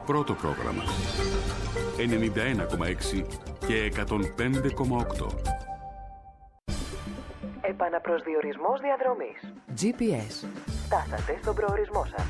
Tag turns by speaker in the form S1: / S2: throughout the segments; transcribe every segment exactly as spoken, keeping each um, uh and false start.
S1: Πρώτο πρόγραμμα. ενενήντα ένα κόμμα έξι και εκατόν πέντε κόμμα οκτώ.
S2: Επαναπροσδιορισμός διαδρομής. τζι πι ες. Φτάσατε στον προορισμό σας.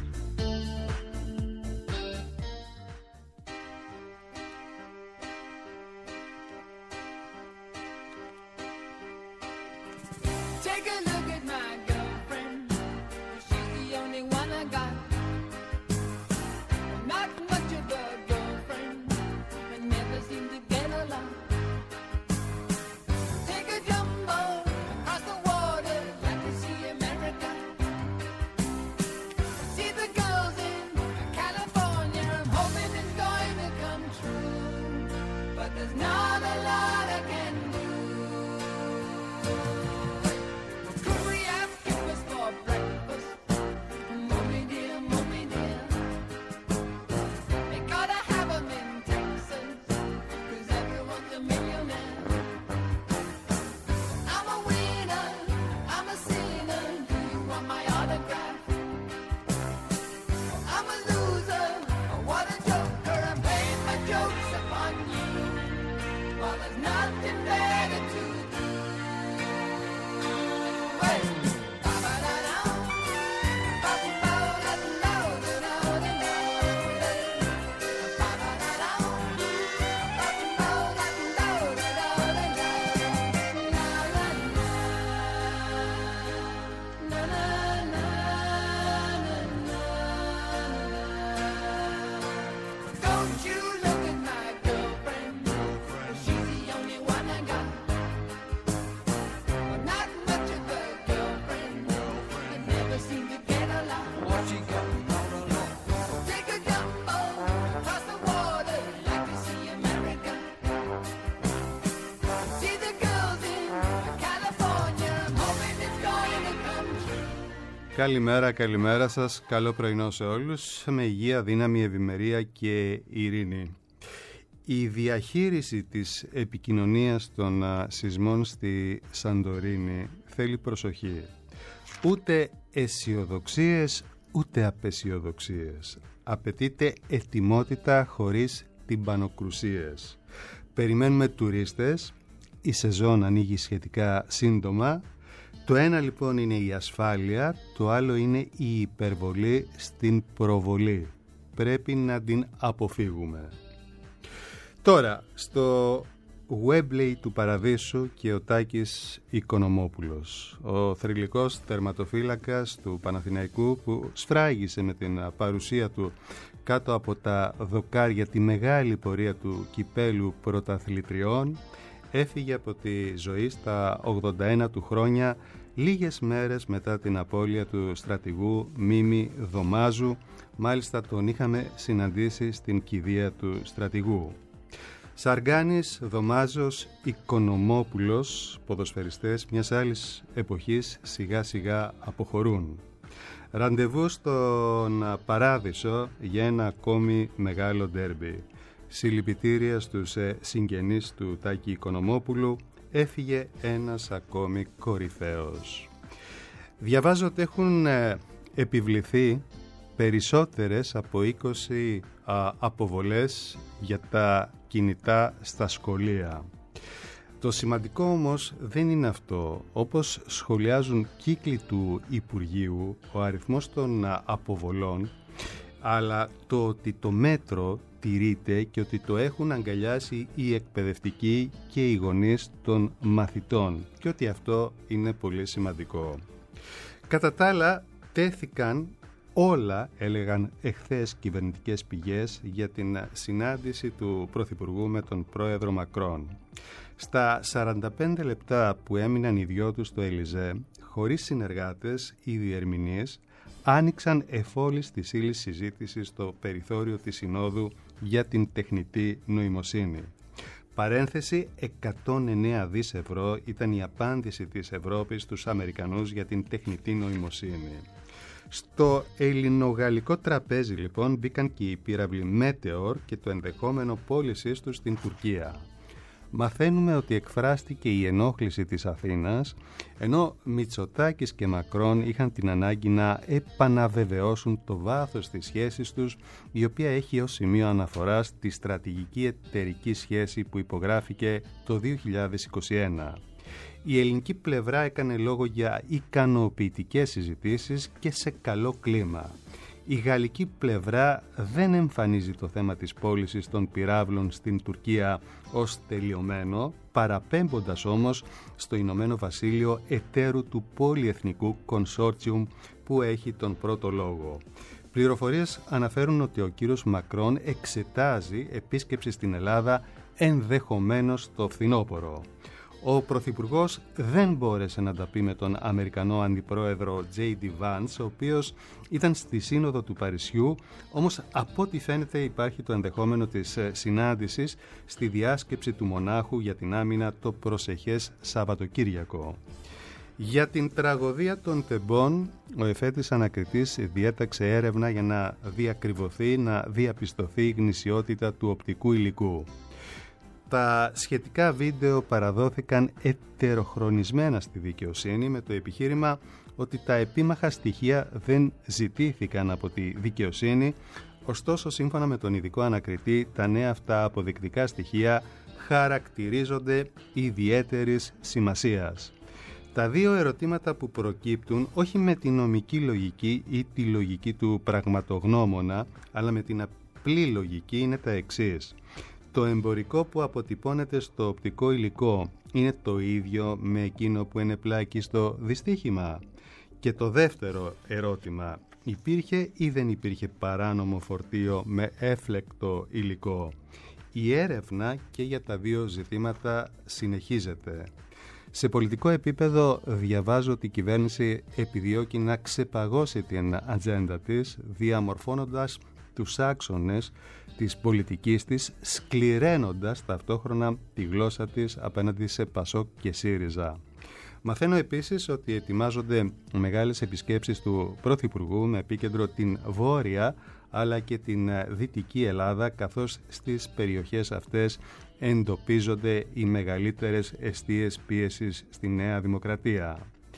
S3: Καλημέρα, καλημέρα σας. Καλό πρωινό σε όλους. Με υγεία, δύναμη, ευημερία και ειρήνη. Η διαχείριση της επικοινωνίας των σεισμών στη Σαντορίνη θέλει προσοχή. Ούτε αισιοδοξίες, ούτε απεσιοδοξίες. Απαιτείται ετοιμότητα χωρίς τυμπανοκρουσίες. Περιμένουμε τουρίστες. Η σεζόν ανοίγει σχετικά σύντομα. Το ένα λοιπόν είναι η ασφάλεια, το άλλο είναι η υπερβολή στην προβολή. Πρέπει να την αποφύγουμε. Τώρα, στο Webley του Παραδείσου και ο Τάκης Οικονομόπουλος, ο θρυλικός τερματοφύλακας του Παναθηναϊκού που σφράγισε με την παρουσία του κάτω από τα δοκάρια τη μεγάλη πορεία του κυπέλου πρωταθλητριών, έφυγε από τη ζωή στα ογδόντα ένα του χρόνια, λίγες μέρες μετά την απώλεια του στρατηγού Μίμη Δωμάζου. Μάλιστα τον είχαμε συναντήσει στην κηδεία του στρατηγού. Σαργάνης, Δωμάζος, Οικονομόπουλος, ποδοσφαιριστές μιας άλλης εποχής, σιγά σιγά αποχωρούν. Ραντεβού στον Παράδεισο για ένα ακόμη μεγάλο ντέρμπι. Συλληπιτήρια στους συγγενείς του Τάκη Οικονομόπουλου. Έφυγε ένας ακόμη κορυφαίος. Διαβάζω ότι έχουν επιβληθεί περισσότερες από είκοσι α, αποβολές για τα κινητά στα σχολεία. Το σημαντικό όμως δεν είναι αυτό. Όπως σχολιάζουν κύκλοι του Υπουργείου, ο αριθμός των αποβολών, αλλά το ότι το μέτρο τηρείται και ότι το έχουν αγκαλιάσει οι εκπαιδευτικοί και οι γονείς των μαθητών και ότι αυτό είναι πολύ σημαντικό. Κατά τα άλλα, τέθηκαν όλα, έλεγαν εχθές κυβερνητικές πηγές, για την συνάντηση του Πρωθυπουργού με τον πρόεδρο Μακρόν. Στα σαράντα πέντε λεπτά που έμειναν οι δυο τους στο Ελιζέ, χωρίς συνεργάτες ή διερμηνείς, άνοιξαν εφόλης της ύλης συζήτηση στο περιθώριο της Συνόδου για την τεχνητή νοημοσύνη. Παρένθεση, εκατόν εννέα δις ευρώ ήταν η απάντηση της Ευρώπης στους Αμερικανούς για την τεχνητή νοημοσύνη. Στο ελληνογαλλικό τραπέζι λοιπόν μπήκαν και οι πύραυλοι Μέτεορ και το ενδεχόμενο πώλησής τους στην Τουρκία. μαθαίνουμε ότι εκφράστηκε η ενόχληση της Αθήνας, ενώ Μητσοτάκης και Μακρόν είχαν την ανάγκη να επαναβεβαιώσουν το βάθος της σχέσης τους, η οποία έχει ως σημείο αναφοράς τη στρατηγική εταιρική σχέση που υπογράφηκε το δύο χιλιάδες είκοσι ένα. Η ελληνική πλευρά έκανε λόγο για ικανοποιητικές συζητήσεις και σε καλό κλίμα. Η γαλλική πλευρά δεν εμφανίζει το θέμα της πώλησης των πυράβλων στην Τουρκία ως τελειωμένο, παραπέμποντας όμως στο Ηνωμένο Βασίλειο εταίρου του πολυεθνικού consortium που έχει τον πρώτο λόγο. Πληροφορίες αναφέρουν ότι ο κύριος Μακρόν εξετάζει επίσκεψη στην Ελλάδα ενδεχομένως το φθινόπωρο. Ο Πρωθυπουργός δεν μπόρεσε να τα πει με τον Αμερικανό Αντιπρόεδρο τζέι ντι Vance, ο οποίος ήταν στη Σύνοδο του Παρισιού, όμως από ό,τι φαίνεται υπάρχει το ενδεχόμενο της συνάντησης στη διάσκεψη του Μονάχου για την άμυνα το προσεχές Σαββατοκύριακο. Για την τραγωδία των Τεμπών, ο εφέτης ανακριτής διέταξε έρευνα για να διακριβωθεί, να διαπιστωθεί η γνησιότητα του οπτικού υλικού. Τα σχετικά βίντεο παραδόθηκαν ετεροχρονισμένα στη δικαιοσύνη με το επιχείρημα ότι τα επίμαχα στοιχεία δεν ζητήθηκαν από τη δικαιοσύνη, ωστόσο σύμφωνα με τον ειδικό ανακριτή τα νέα αυτά αποδεικτικά στοιχεία χαρακτηρίζονται ιδιαίτερης σημασίας. Τα δύο ερωτήματα που προκύπτουν όχι με τη νομική λογική ή τη λογική του πραγματογνώμονα, αλλά με την απλή λογική είναι τα εξής. Το εμπορικό που αποτυπώνεται στο οπτικό υλικό είναι το ίδιο με εκείνο που είναι πλάκη στο δυστύχημα? Και το δεύτερο ερώτημα, υπήρχε ή δεν υπήρχε παράνομο φορτίο με έφλεκτο υλικό? Η έρευνα και για τα δύο ζητήματα συνεχίζεται. Σε πολιτικό επίπεδο διαβάζω ότι η κυβέρνηση επιδιώκει να ξεπαγώσει την ατζέντα της, διαμορφώνοντας τους άξονες της πολιτικής της, σκληραίνοντας ταυτόχρονα τη γλώσσα της απέναντι σε Πασόκ και ΣΥΡΙΖΑ. Μαθαίνω επίσης ότι ετοιμάζονται μεγάλες επισκέψεις του Πρωθυπουργού με επίκεντρο την Βόρεια αλλά και την Δυτική Ελλάδα, καθώς στις περιοχές αυτές εντοπίζονται οι μεγαλύτερες εστίες πίεσης στη Νέα Δημοκρατία.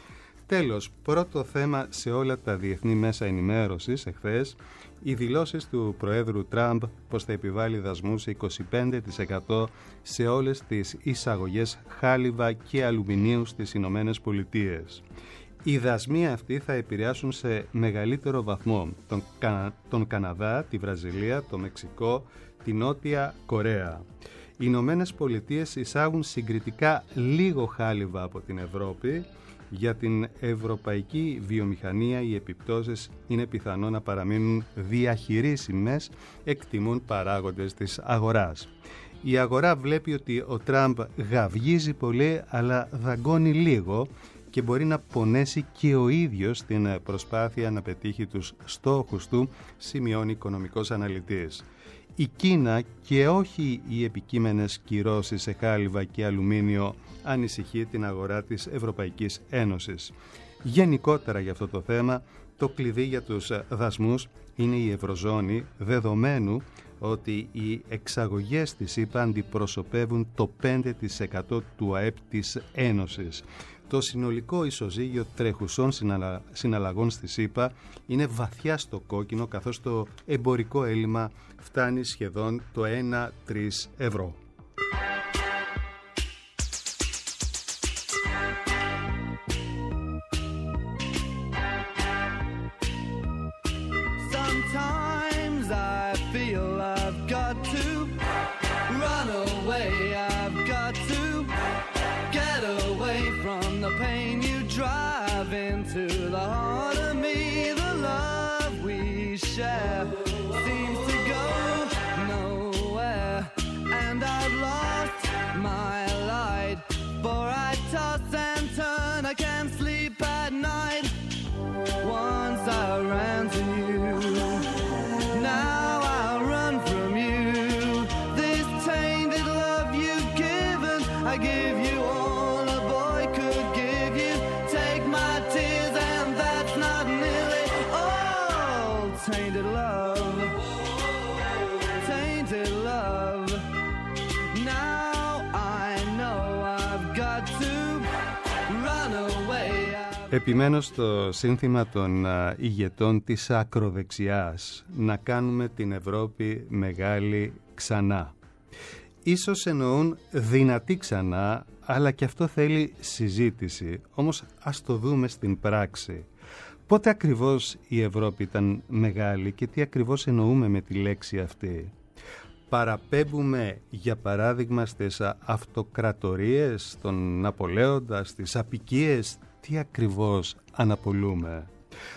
S3: Τέλος, πρώτο θέμα σε όλα τα διεθνή μέσα ενημέρωσης εχθές, οι δηλώσεις του Προέδρου Τραμπ πως θα επιβάλλει δασμούς είκοσι πέντε τοις εκατό σε όλες τις εισαγωγές χάλιβα και αλουμινίου στις Ηνωμένες Πολιτείες. Οι δασμοί αυτοί θα επηρεάσουν σε μεγαλύτερο βαθμό τον, Κα... τον Καναδά, τη Βραζιλία, το Μεξικό, τη Νότια Κορέα. Οι Ηνωμένες Πολιτείες εισάγουν συγκριτικά λίγο χάλιβα από την Ευρώπη. Για την ευρωπαϊκή βιομηχανία οι επιπτώσεις είναι πιθανό να παραμείνουν διαχειρίσιμες, εκτιμούν παράγοντες της αγοράς. Η αγορά βλέπει ότι ο Τραμπ γαυγίζει πολύ αλλά δαγκώνει λίγο και μπορεί να πονέσει και ο ίδιος στην προσπάθεια να πετύχει τους στόχους του, σημειώνει οικονομικός αναλυτής. Η Κίνα και όχι οι επικείμενες κυρώσεις σε χάλιβα και αλουμίνιο ανησυχεί την αγορά της Ευρωπαϊκής Ένωσης. Γενικότερα για αυτό το θέμα, το κλειδί για τους δασμούς είναι η Ευρωζώνη, δεδομένου ότι οι εξαγωγές της ΗΠΑ αντιπροσωπεύουν το πέντε τοις εκατό του ΑΕΠ της Ένωσης. Το συνολικό ισοζύγιο τρέχουσών συναλλαγών στη ΗΠΑ είναι βαθιά στο κόκκινο, καθώς το εμπορικό έλλειμμα φτάνει σχεδόν το ένα τρεις ευρώ.
S4: Seems to go nowhere, and I
S3: Επιμένω στο σύνθημα των ηγετών της ακροδεξιάς, να κάνουμε την Ευρώπη μεγάλη ξανά. Ίσως εννοούν δυνατή ξανά, αλλά και αυτό θέλει συζήτηση. Όμως ας το δούμε στην πράξη. Πότε ακριβώς η Ευρώπη ήταν μεγάλη και τι ακριβώς εννοούμε με τη λέξη αυτή? Παραπέμπουμε για παράδειγμα στις αυτοκρατορίες, των Ναπολέοντα, στις αποικίες? Τι ακριβώς αναπολούμε?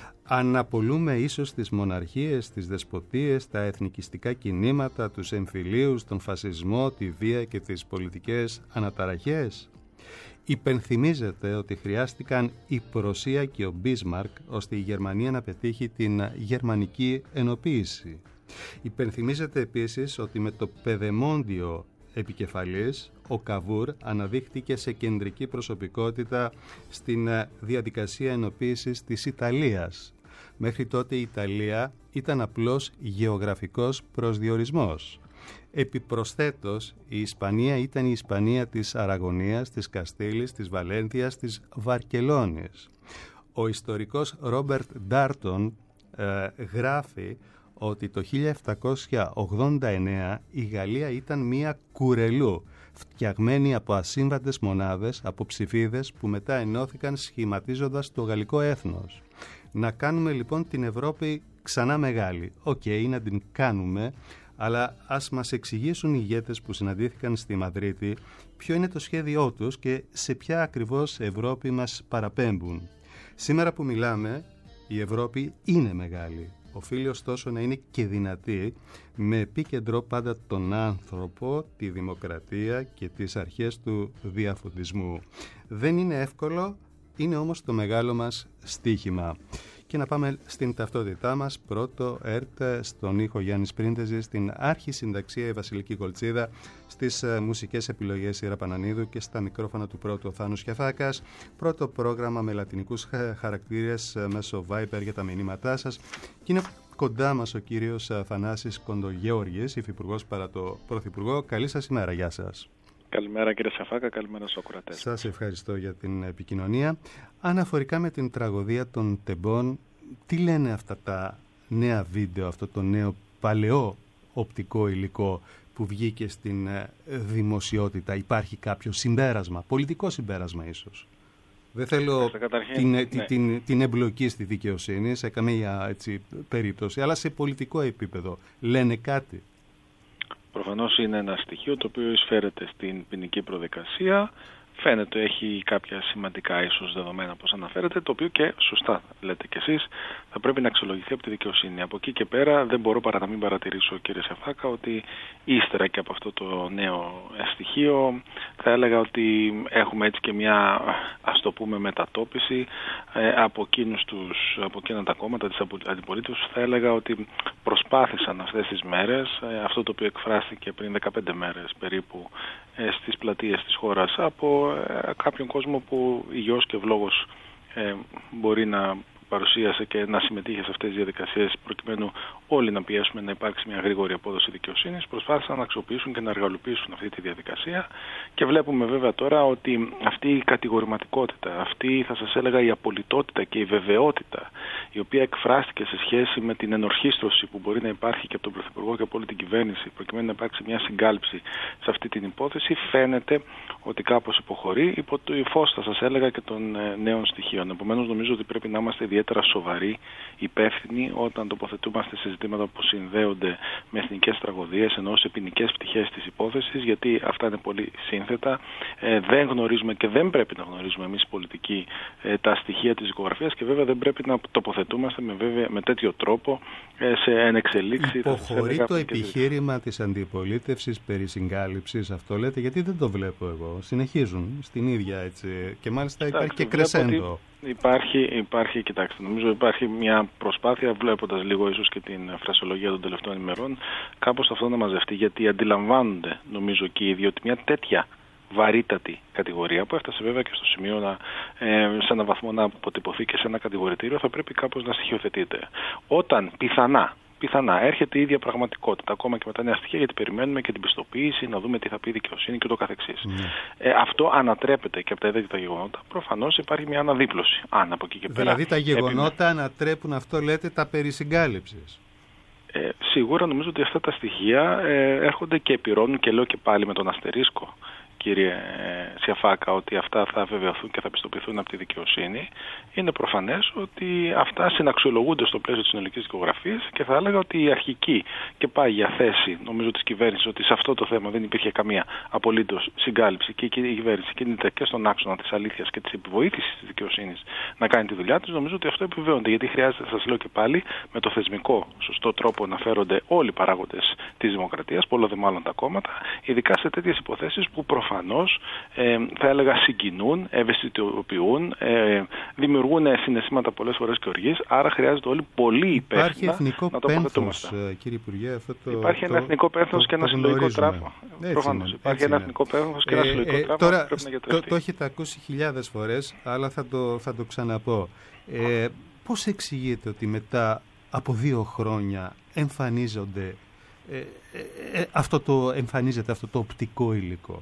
S3: Αναπολούμε ίσως τις μοναρχίες, τις δεσποτείες, τα εθνικιστικά κινήματα, τους εμφυλίους, τον φασισμό, τη βία και τις πολιτικές αναταραχές? Υπενθυμίζεται ότι χρειάστηκαν η Πρωσία και ο Μπίσμαρκ ώστε η Γερμανία να πετύχει την γερμανική ενοποίηση. Υπενθυμίζεται επίσης ότι με το παιδεμόντιο επικεφαλής, ο Καβούρ αναδείχθηκε σε κεντρική προσωπικότητα στην διαδικασία ενοποίησης της Ιταλίας. Μέχρι τότε η Ιταλία ήταν απλώς γεωγραφικός προσδιορισμός. Επιπροσθέτως, η Ισπανία ήταν η Ισπανία της Αραγωνίας, της Καστήλης, της Βαλένθιας, της Βαρκελόνης. Ο ιστορικός Ρόμπερτ Ντάρτον ε, γράφει ότι το χίλια επτακόσια ογδόντα εννέα η Γαλλία ήταν μία κουρελού, φτιαγμένη από ασύμβατες μονάδες, από ψηφίδες που μετά ενώθηκαν σχηματίζοντας το γαλλικό έθνος. Να κάνουμε λοιπόν την Ευρώπη ξανά μεγάλη. Οκ, okay, να την κάνουμε, αλλά ας μας εξηγήσουν οι ηγέτες που συναντήθηκαν στη Μαδρίτη ποιο είναι το σχέδιό τους και σε ποια ακριβώς Ευρώπη μας παραπέμπουν. Σήμερα που μιλάμε, η Ευρώπη είναι μεγάλη. Οφείλει ωστόσο να είναι και δυνατή, με επίκεντρο πάντα τον άνθρωπο, τη δημοκρατία και τις αρχές του διαφωτισμού. Δεν είναι εύκολο, είναι όμως το μεγάλο μας στίχημα. Και να πάμε στην ταυτότητά μας. Πρώτο ΕΡΤ, στον ήχο Γιάννης Πρίντεζης, στην άρχη συνταξία η Βασιλική Κολτσίδα, στις uh, μουσικές επιλογές η Ιρα Πανανίδου και στα μικρόφωνα του πρώτου ο Θάνος Κιαφάκας. Πρώτο πρόγραμμα με λατινικούς χαρακτήρες uh, μέσω Viber για τα μηνύματά σας. Και είναι κοντά μας ο κύριος uh, Θανάσης Κοντογεώργης, υφυπουργός παρά το Πρωθυπουργό. Καλή σας ημέρα, γεια σας.
S4: Καλημέρα κύριε Σαφάκα, καλημέρα στους ακροατές.
S3: Σας ευχαριστώ για την επικοινωνία. Αναφορικά με την τραγωδία των τεμπών, τι λένε αυτά τα νέα βίντεο, αυτό το νέο παλαιό οπτικό υλικό που βγήκε στην δημοσιότητα? Υπάρχει κάποιο συμπέρασμα, πολιτικό συμπέρασμα ίσως? Δεν θέλω την, ναι. την, την, την εμπλοκή στη δικαιοσύνη σε καμία έτσι, περίπτωση, αλλά σε πολιτικό επίπεδο λένε κάτι?
S4: Προφανώς είναι ένα στοιχείο το οποίο εισφέρεται στην ποινική προδικασία. Φαίνεται έχει κάποια σημαντικά ίσως δεδομένα όπως αναφέρεται, το οποίο και σωστά λέτε κι εσείς θα πρέπει να αξιολογηθεί από τη δικαιοσύνη. Από εκεί και πέρα δεν μπορώ παρά να μην παρατηρήσω, κύριε Σαφάκα, ότι ύστερα και από αυτό το νέο στοιχείο θα έλεγα ότι έχουμε έτσι και μια, ας το πούμε, μετατόπιση ε, από, εκείνους τους, από εκείνα τα κόμματα της αντιπολίτευσης. Θα έλεγα ότι προσπάθησαν αυτές τις μέρες, ε, αυτό το οποίο εκφράστηκε πριν δεκαπέντε μέρες περίπου ε, στις πλατείες της χώρας από κάποιον κόσμο που υγιώς και ευλόγως ε, μπορεί να παρουσίασε και να συμμετείχε σε αυτές τις διαδικασίες προκειμένου όλοι να πιέσουμε να υπάρξει μια γρήγορη απόδοση δικαιοσύνης, προσπάθησαν να αξιοποιήσουν και να εργαλοποιήσουν αυτή τη διαδικασία και βλέπουμε βέβαια τώρα ότι αυτή η κατηγορηματικότητα, αυτή θα σας έλεγα η απολυτότητα και η βεβαιότητα η οποία εκφράστηκε σε σχέση με την ενορχίστρωση που μπορεί να υπάρχει και από τον Πρωθυπουργό και από όλη την κυβέρνηση προκειμένου να υπάρξει μια συγκάλυψη σε αυτή την υπόθεση, φαίνεται ότι κάπως υποχωρεί υπό το φως, θα σας έλεγα, και των νέων στοιχείων. Επομένως νομίζω ότι πρέπει να είμαστε ιδιαίτερα σοβαροί, υπεύθυνοι όταν τοποθετούμαστε σε ζητήματα που συνδέονται με εθνικές τραγωδίες, ενώ σε ποινικές πτυχές της υπόθεσης, γιατί αυτά είναι πολύ σύνθετα. Ε, δεν γνωρίζουμε και δεν πρέπει να γνωρίζουμε εμείς πολιτικοί ε, τα στοιχεία της δικογραφίας και βέβαια δεν πρέπει να τοποθετούμαστε με, βέβαια, με τέτοιο τρόπο ε, σε ενεξελίξη.
S3: Υποχωρεί το επιχείρημα και... της αντιπολίτευσης περί συγκάλυψης, αυτό λέτε, γιατί δεν το βλέπω εγώ. Συνεχίζουν στην ίδια έτσι και μάλιστα υπάρχει και κρεσέντο.
S4: Υπάρχει, υπάρχει, κοιτάξτε, νομίζω υπάρχει μια προσπάθεια, βλέποντας λίγο ίσως και την φρασιολογία των τελευταίων ημερών, κάπως αυτό να μαζευτεί, γιατί αντιλαμβάνονται, νομίζω και οι ίδιοι, ότι μια τέτοια βαρύτατη κατηγορία, που έφτασε βέβαια και στο σημείο να, ε, σε έναν βαθμό να αποτυπωθεί και σε ένα κατηγορητήριο, θα πρέπει κάπως να στοιχειοθετείται. Όταν πιθανά, πιθανά έρχεται η ίδια πραγματικότητα, ακόμα και με τα νέα στοιχεία, γιατί περιμένουμε και την πιστοποίηση, να δούμε τι θα πει η δικαιοσύνη και το καθεξής. Mm. Ε, αυτό ανατρέπεται και από τα ίδια τα γεγονότα. Προφανώς υπάρχει μια αναδίπλωση. Αν από εκεί και πέρα.
S3: Δηλαδή τα γεγονότα επιμέ... ανατρέπουν, αυτό λέτε, τα περί συγκάλυψης.
S4: Ε, σίγουρα νομίζω ότι αυτά τα στοιχεία ε, έρχονται και επιρρώνουν, και λέω και πάλι με τον αστερίσκο, κύριε Σιαφάκα, ότι αυτά θα βεβαιωθούν και θα πιστοποιηθούν από τη δικαιοσύνη. Είναι προφανές ότι αυτά συναξιολογούνται στο πλαίσιο της συνολικής δικογραφίας και θα έλεγα ότι η αρχική και πάγια θέση, νομίζω, της κυβέρνησης, ότι σε αυτό το θέμα δεν υπήρχε καμία απολύτως συγκάλυψη και η κυβέρνηση κινείται και στον άξονα της αλήθειας και της επιβοήθησης της δικαιοσύνης να κάνει τη δουλειά της, νομίζω ότι αυτό επιβεβαιώνεται. Γιατί χρειάζεται, σας λέω και πάλι, με το θεσμικό σωστό τρόπο να φέρονται όλοι οι παράγοντες της δημοκρατίας, πολλό δε μάλλον τα κόμματα, ειδικά σε τέτοιες υποθέσεις που προφανώς ε, θα έλεγα συγκινούν, ευαισθητοποιούν, ε, δημιουργούν συναισθήματα πολλές φορές και οργής, άρα χρειάζεται όλοι πολύ υπεύθυνα να τοποθετούμαστε.
S3: Κύριε Υπουργέ, αυτό το,
S4: υπάρχει ένα το, εθνικό πένθος και ένα συλλογικό τράβο. Προφανώς υπάρχει ένα εθνικό πένθος και ένα ε, συλλογικό ε, τράβο.
S3: Τώρα, πρέπει να το, το έχετε ακούσει χιλιάδες φορές, αλλά θα το, θα το ξαναπώ. Ε, πώς εξηγείτε ότι μετά από δύο χρόνια εμφανίζονται ε, ε, ε, αυτό το, εμφανίζεται αυτό το οπτικό υλικό?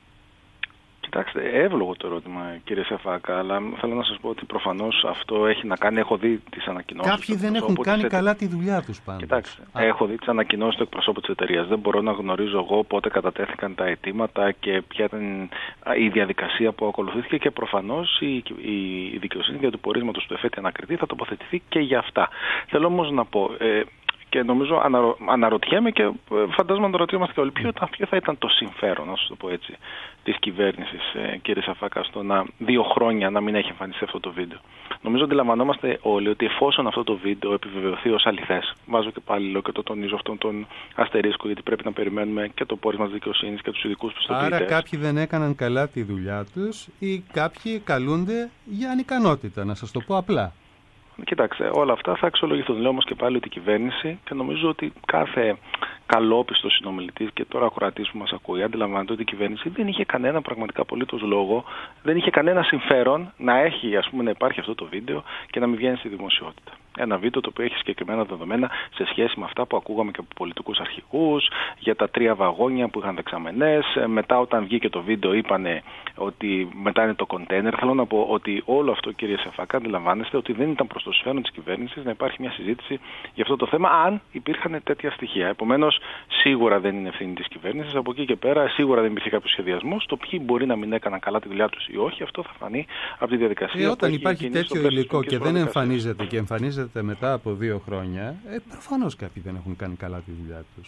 S4: Κοιτάξτε, εύλογο το ερώτημα, κύριε Σιαφάκα, αλλά θέλω να σας πω ότι προφανώς αυτό έχει να κάνει. Έχω δει τις ανακοινώσεις.
S3: Κάποιοι δεν έχουν κάνει ετε... καλά τη δουλειά τους πάντως.
S4: Κοιτάξτε, Α. έχω δει τις ανακοινώσεις του εκπροσώπου της εταιρείας. Δεν μπορώ να γνωρίζω εγώ πότε κατατέθηκαν τα αιτήματα και ποια ήταν η διαδικασία που ακολουθήθηκε, και προφανώς η, η, η δικαιοσύνη για του πορίσματος του εφέτη ανακριτή θα τοποθετηθεί και για αυτά. Θέλω όμως να πω. Ε, Και νομίζω αναρω... αναρωτιέμαι και φαντάζομαι να το ρωτιόμαστε και όλοι. Ποιο, ποιο θα ήταν το συμφέρον, να σας το πω έτσι, της κυβέρνησης, ε, κύριε Σιαφάκα, στο να δύο χρόνια να μην έχει εμφανιστεί αυτό το βίντεο? Νομίζω ότι αντιλαμβανόμαστε όλοι ότι εφόσον αυτό το βίντεο επιβεβαιωθεί ως αληθές, βάζω και πάλι λέω και το τονίζω αυτόν τον αστερίσκο, γιατί πρέπει να περιμένουμε και το πόρισμα της δικαιοσύνης και τους ειδικούς πιστοποιητές.
S3: Άρα κάποιοι δεν έκαναν καλά τη δουλειά τους ή κάποιοι καλούνται για ανικανότητα, να σας το πω απλά.
S4: Κοιτάξτε, όλα αυτά θα αξιολογηθούν. Λέω όμως και πάλι ότι η κυβέρνηση, και νομίζω ότι κάθε καλόπιστος συνομιλητής και τώρα ακροατής που μας ακούει, αντιλαμβάνεται ότι η κυβέρνηση δεν είχε κανένα πραγματικά απολύτως λόγο, δεν είχε κανένα συμφέρον να έχει, ας πούμε, να υπάρχει αυτό το βίντεο και να μην βγαίνει στη δημοσιότητα. Ένα βίντεο το οποίο έχει συγκεκριμένα δεδομένα σε σχέση με αυτά που ακούγαμε και από πολιτικούς αρχηγούς για τα τρία βαγόνια που είχαν δεξαμενές. Μετά, όταν βγήκε το βίντεο, είπανε ότι μετά είναι το κοντέινερ. Θέλω να πω ότι όλο αυτό, κύριε Σιαφάκα, αντιλαμβάνεστε ότι δεν ήταν προς το συμφέρον της κυβέρνησης να υπάρχει μια συζήτηση για αυτό το θέμα, αν υπήρχαν τέτοια στοιχεία. Επομένως, σίγουρα δεν είναι ευθύνη της κυβέρνησης. Από εκεί και πέρα, σίγουρα δεν υπήρχε κάποιο σχεδιασμό. Το ποιοι μπορεί να μην έκαναν καλά τη δουλειά τους ή όχι, αυτό θα φανεί από τη διαδικασία.
S3: Ε, όταν υπάρχει τέτοιο υλικό και δεν εμφανίζεται και εμφανίζεται μετά από δύο χρόνια, ε, προφανώς κάποιοι δεν έχουν κάνει καλά τη δουλειά τους.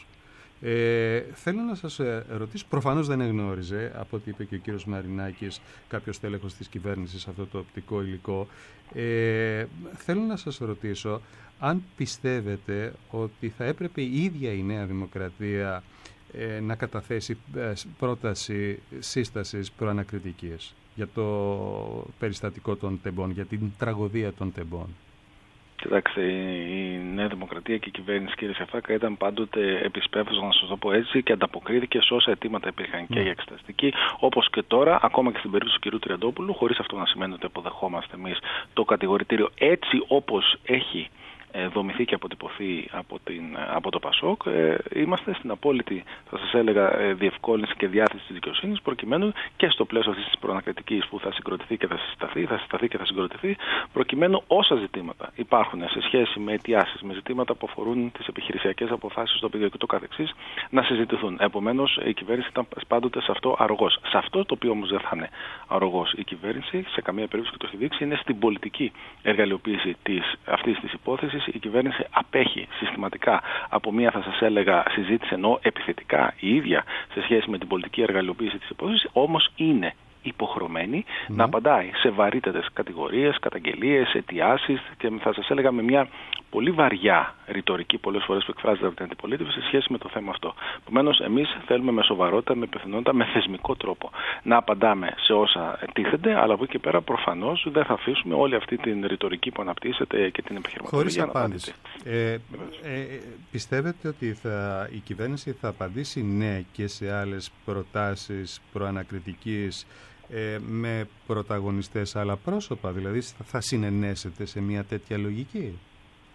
S3: Ε, θέλω να σας ρωτήσω, προφανώς δεν εγνώριζε, από ό,τι είπε και ο κύριος Μαρινάκης, κάποιος τέλεχος της κυβέρνησης, αυτό το οπτικό υλικό. Ε, θέλω να σας ρωτήσω αν πιστεύετε ότι θα έπρεπε η ίδια η Νέα Δημοκρατία ε, να καταθέσει ε, πρόταση σύστασης προανακριτικής για το περιστατικό των τεμπών, για την τραγωδία των τεμπών.
S4: Κοιτάξτε, η Νέα Δημοκρατία και η κυβέρνηση, κύριε Σιαφάκα, ήταν πάντοτε επισπεύθυνος, να σας το πω έτσι, και ανταποκρίθηκε σε όσα αιτήματα υπήρχαν mm. και για εξεταστική, όπως και τώρα, ακόμα και στην περίπτωση του κ. Τριαντόπουλου, χωρίς αυτό να σημαίνει ότι αποδεχόμαστε εμείς το κατηγορητήριο έτσι όπως έχει δομηθεί και αποτυπωθεί από, την, από το ΠΑΣΟΚ. Ε, είμαστε στην απόλυτη, θα σας έλεγα, διευκόλυνση και διάθεση της δικαιοσύνης, προκειμένου και στο πλαίσιο αυτής της προανακριτικής που θα συγκροτηθεί και θα συσταθεί, θα συσταθεί και θα συγκροτηθεί, προκειμένου όσα ζητήματα υπάρχουν σε σχέση με αιτιάσεις, με ζητήματα που αφορούν τις επιχειρησιακές αποφάσεις στο πεδίο και το καθεξής, να συζητηθούν. Επομένως, η κυβέρνηση ήταν πάντοτε σε αυτό αρρωγός. Σε αυτό το οποίο όμως δεν θα είναι αρρωγός η κυβέρνηση, σε καμία περίπτωση, και το έχει δείξει, είναι στην πολιτική εργαλειοποίηση αυτής της υπόθεσης. Η κυβέρνηση απέχει συστηματικά από μια, θα σας έλεγα, συζήτηση, ενώ επιθετικά η ίδια σε σχέση με την πολιτική εργαλειοποίηση της υπόθεσης, όμως είναι υποχρεωμένη mm. να απαντάει σε βαρύτερες κατηγορίες, καταγγελίες, αιτιάσεις, και θα σας έλεγα με μια πολύ βαριά ρητορική πολλές φορές που εκφράζεται από την αντιπολίτευση σε σχέση με το θέμα αυτό. Επομένως, εμείς θέλουμε με σοβαρότητα, με υπευθυνότητα, με θεσμικό τρόπο να απαντάμε σε όσα τίθενται, αλλά από εκεί και πέρα προφανώς δεν θα αφήσουμε όλη αυτή την ρητορική που αναπτύσσεται και την επιχειρηματολογία να απαντήσει.
S3: Ε, ε, πιστεύετε ότι θα, η κυβέρνηση θα απαντήσει ναι και σε άλλες προτάσεις προανακριτικής ε, με πρωταγωνιστές άλλα πρόσωπα, δηλαδή θα συνενέσετε σε μια τέτοια λογική?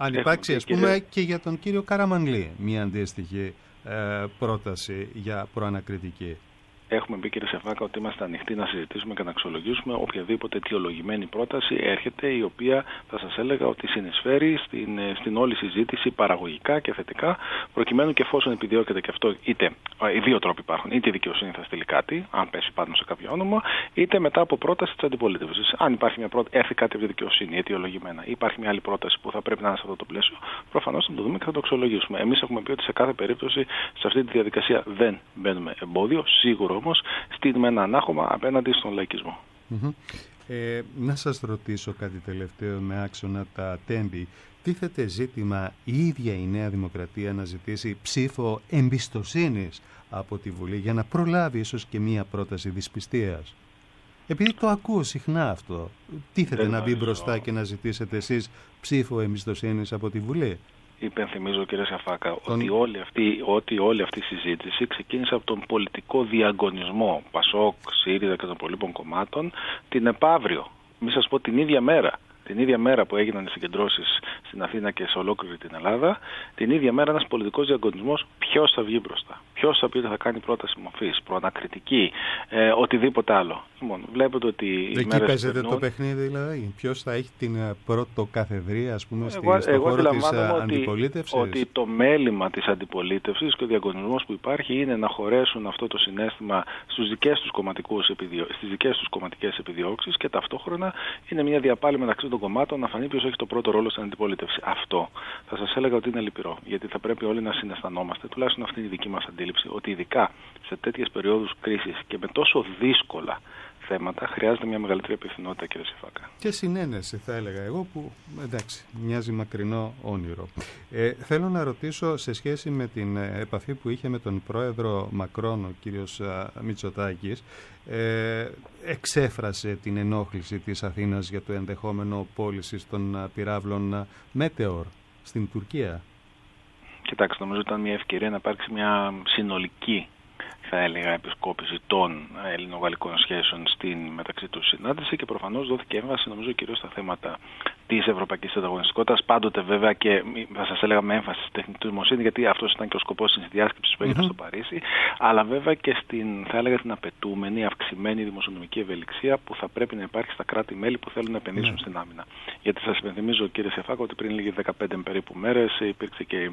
S3: Αν υπάρξει, ας πούμε, και για τον κύριο Καραμανλή μια αντίστοιχη ε, πρόταση για προανακριτική.
S4: Έχουμε πει, κύριε Σεφάκα, ότι είμαστε ανοιχτοί να συζητήσουμε και να αξιολογήσουμε οποιαδήποτε αιτιολογημένη πρόταση έρχεται, η οποία θα σας έλεγα ότι συνεισφέρει στην, στην όλη συζήτηση παραγωγικά και θετικά, προκειμένου και εφόσον επιδιώκεται και αυτό, είτε οι δύο τρόποι υπάρχουν, είτε η δικαιοσύνη θα στείλει κάτι, αν πέσει πάνω σε κάποιο όνομα, είτε μετά από πρόταση της αντιπολίτευσης. Αν υπάρχει μια πρόταση, έρθει κάτι από τη δικαιοσύνη, αιτιολογημένα, ή υπάρχει μια άλλη πρόταση που θα πρέπει να είναι σε αυτό το πλαίσιο, προφανώς θα το δούμε και θα το αξιολογήσουμε. Εμείς έχουμε πει ότι σε κάθε περίπτωση σε αυτή τη διαδικασία δεν μπαίνουμε εμπόδιο, σίγουρο. Όμως στείλουμε ένα ανάχωμα απέναντι στον λαϊκισμό.
S3: Mm-hmm. Ε, να σας ρωτήσω κάτι τελευταίο με άξονα τα τέμπη. Τίθεται ζήτημα η ίδια η Νέα Δημοκρατία να ζητήσει ψήφο εμπιστοσύνης από τη Βουλή για να προλάβει ίσως και μία πρόταση δυσπιστίας? Επειδή το ακούω συχνά αυτό, τίθεται να μπει μπροστά και να ζητήσετε εσείς ψήφο εμπιστοσύνης από τη Βουλή?
S4: Υπενθυμίζω, κύριε Σαφάκα, τον... ότι, όλη αυτή, ότι όλη αυτή η συζήτηση ξεκίνησε από τον πολιτικό διαγωνισμό Πασόκ, ΣΥΡΙΖΑ και των υπολείπων κομμάτων την επαύριο, μη σας πω την ίδια μέρα. Την ίδια μέρα που έγιναν οι συγκεντρώσεις στην Αθήνα και σε ολόκληρη την Ελλάδα, την ίδια μέρα ένας πολιτικός διαγωνισμός ποιος θα βγει μπροστά. Ποιος θα πει ότι θα κάνει πρόταση μορφής, προανακριτική, ε, οτιδήποτε άλλο. Λοιπόν, βλέπετε ότι.
S3: Εκεί παίζεται περνούν... το παιχνίδι, δηλαδή. Ποιος θα έχει την πρωτοκαθεδρία, ας πούμε,
S4: εγώ,
S3: στον
S4: εγώ
S3: χώρο της
S4: ότι,
S3: αντιπολίτευσης.
S4: Ότι το μέλημα της αντιπολίτευσης και ο διαγωνισμός που υπάρχει είναι να χωρέσουν αυτό το συναίσθημα στους δικές τους κομματικούς επιδιώ... στις δικές τους κομματικές επιδιώξεις και ταυτόχρονα είναι μια διαπάλη μεταξύ των κομμάτων να φανεί ποιος έχει το πρώτο ρόλο στην αντιπολίτευση. Αυτό θα σας έλεγα ότι είναι λυπηρό, γιατί θα πρέπει όλοι να συναισθανόμαστε, τουλάχιστον αυτή είναι η δική μας αντίληψη, ότι ειδικά σε τέτοιες περιόδους κρίσης και με τόσο δύσκολα θέματα χρειάζεται μια μεγαλύτερη υπευθυνότητα, κύριε Σεφάκα.
S3: Και συνένεση, θα έλεγα εγώ, που εντάξει, μοιάζει μακρινό όνειρο. Ε, θέλω να ρωτήσω σε σχέση με την επαφή που είχε με τον πρόεδρο Μακρόν, ο κύριος Μητσοτάκης, ε, εξέφρασε την ενόχληση της Αθήνας για το ενδεχόμενο πώλησης των πυράβλων Μέτεορ στην Τουρκία.
S4: Κοιτάξτε, νομίζω ότι ήταν μια ευκαιρία να υπάρξει μια συνολική, θα έλεγα, επισκόπηση των ελληνογαλλικών σχέσεων στην μεταξύ τους συνάντηση και προφανώς δόθηκε έμφαση, νομίζω, κυρίως στα θέματα της ευρωπαϊκής ανταγωνιστικότητας. Πάντοτε, βέβαια, και θα σας έλεγα με έμφαση στη τεχνητή νοημοσύνη, γιατί αυτός ήταν και ο σκοπός της διάσκεψης που έγινε mm-hmm. στο Παρίσι, αλλά βέβαια και στην, θα έλεγα, την απαιτούμενη αυξημένη δημοσιονομική ευελιξία που θα πρέπει να υπάρχει στα κράτη-μέλη που θέλουν να επενδύσουν mm-hmm. στην άμυνα. Γιατί σας υπενθυμίζω, κύριε Σεφάκα, ότι πριν λίγες δεκαπέντε περίπου μέρες υπήρξε και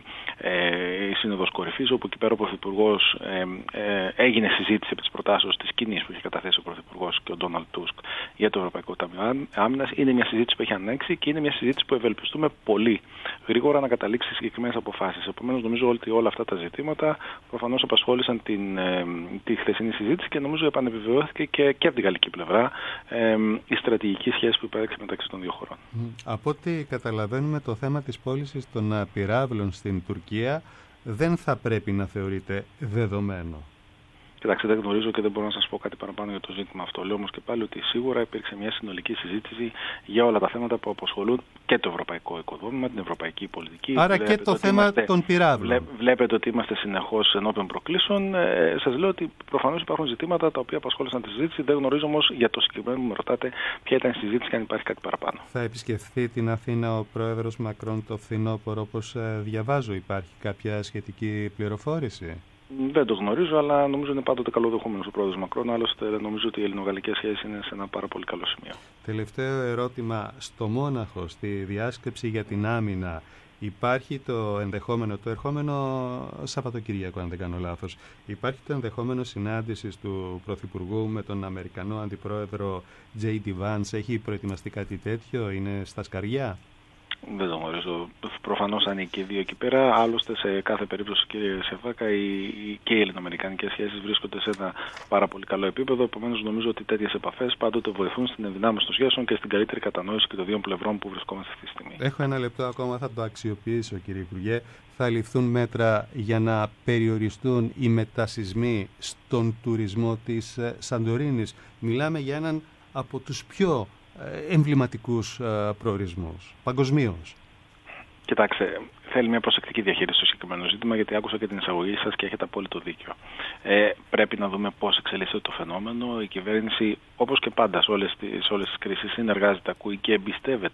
S4: ε, η Σύνοδος Κορυφής, όπου εκεί πέρα ο Πρωθυπουργός ε, ε, έγινε συζήτηση επί της προτάσεως της κοινής που είχε καταθέσει ο Πρωθυπουργός και ο Ντόναλντ Τούσκ για το Ευρωπαϊκό Ταμείο Άμυνας. Είναι μια συζήτηση που έχει ανοίξει και είναι μια συζήτηση που ευελπιστούμε πολύ γρήγορα να καταλήξει σε συγκεκριμένες αποφάσεις. Επομένως, νομίζω ότι όλα αυτά τα ζητήματα προφανώς απασχόλησαν την, ε, τη χθεσινή συζήτηση και νομίζω επανεπιβεβαιώθηκε και, και από την γαλλική πλευρά ε, η στρατηγική σχέση που υπάρξει μεταξύ των δύο χωρών.
S3: Από ό,τι καταλαβαίνουμε, το θέμα της πώλησης των πυράβλων στην Τουρκία δεν θα πρέπει να θεωρείται δεδομένο.
S4: Κοιτάξτε, δεν γνωρίζω και δεν μπορώ να σας πω κάτι παραπάνω για το ζήτημα αυτό. Λέω όμως και πάλι ότι σίγουρα υπήρξε μια συνολική συζήτηση για όλα τα θέματα που απασχολούν και το ευρωπαϊκό οικοδόμημα, την ευρωπαϊκή πολιτική.
S3: Άρα βλέπετε και το θέμα είμαστε, των πυράβλων. Βλέ,
S4: βλέπετε ότι είμαστε συνεχώς ενώπιον προκλήσεων. Ε, σας λέω ότι προφανώς υπάρχουν ζητήματα τα οποία απασχόλησαν τη συζήτηση. Δεν γνωρίζω όμως για το συγκεκριμένο που με ρωτάτε ποια ήταν η συζήτηση και αν υπάρχει κάτι παραπάνω.
S3: Θα επισκεφθεί την Αθήνα ο πρόεδρος Μακρόν το φθινόπωρο, όπως διαβάζω? Υπάρχει κάποια σχετική πληροφόρηση?
S4: Δεν το γνωρίζω, αλλά νομίζω είναι πάντοτε καλοδεχόμενος ο πρόεδρος Μακρόν. Άλλωστε, νομίζω ότι οι ελληνογαλλικές σχέσεις είναι σε ένα πάρα πολύ καλό σημείο.
S3: Τελευταίο ερώτημα. Στο Μόναχο, στη διάσκεψη για την άμυνα, υπάρχει το ενδεχόμενο, το ερχόμενο Σαββατοκύριακο, αν δεν κάνω λάθος, υπάρχει το ενδεχόμενο συνάντησης του Πρωθυπουργού με τον Αμερικανό Αντιπρόεδρο τζέι ντι Vance? Έχει προετοιμαστεί κάτι τέτοιο? Είναι στα σκαριά?
S4: Δεν το γνωρίζω. Προφανώς ανήκει και δύο εκεί πέρα. Άλλωστε, σε κάθε περίπτωση, κύριε Σεφάκα, οι, και οι ελληνοαμερικανικές σχέσεις βρίσκονται σε ένα πάρα πολύ καλό επίπεδο. Επομένως, νομίζω ότι τέτοιες επαφές πάντοτε βοηθούν στην ενδυνάμωση των σχέσεων και στην καλύτερη κατανόηση και των δύο πλευρών που βρισκόμαστε αυτή τη στιγμή.
S3: Έχω ένα λεπτό ακόμα, θα το αξιοποιήσω, κύριε Υπουργέ. Θα ληφθούν μέτρα για να περιοριστούν οι μετασυσμοί στον τουρισμό της Σαντορίνης? Μιλάμε για έναν από τους πιο εμβληματικούς προορισμούς παγκοσμίως.
S4: Κοιτάξτε, θέλει μια προσεκτική διαχείριση στο συγκεκριμένο ζήτημα, γιατί άκουσα και την εισαγωγή σας και έχετε απόλυτο δίκιο. Ε, πρέπει να δούμε πώς εξελίσσεται το φαινόμενο. Η κυβέρνηση, όπως και πάντα σε όλες τις, σε όλες τις κρίσεις, συνεργάζεται, ακούει και εμπιστεύεται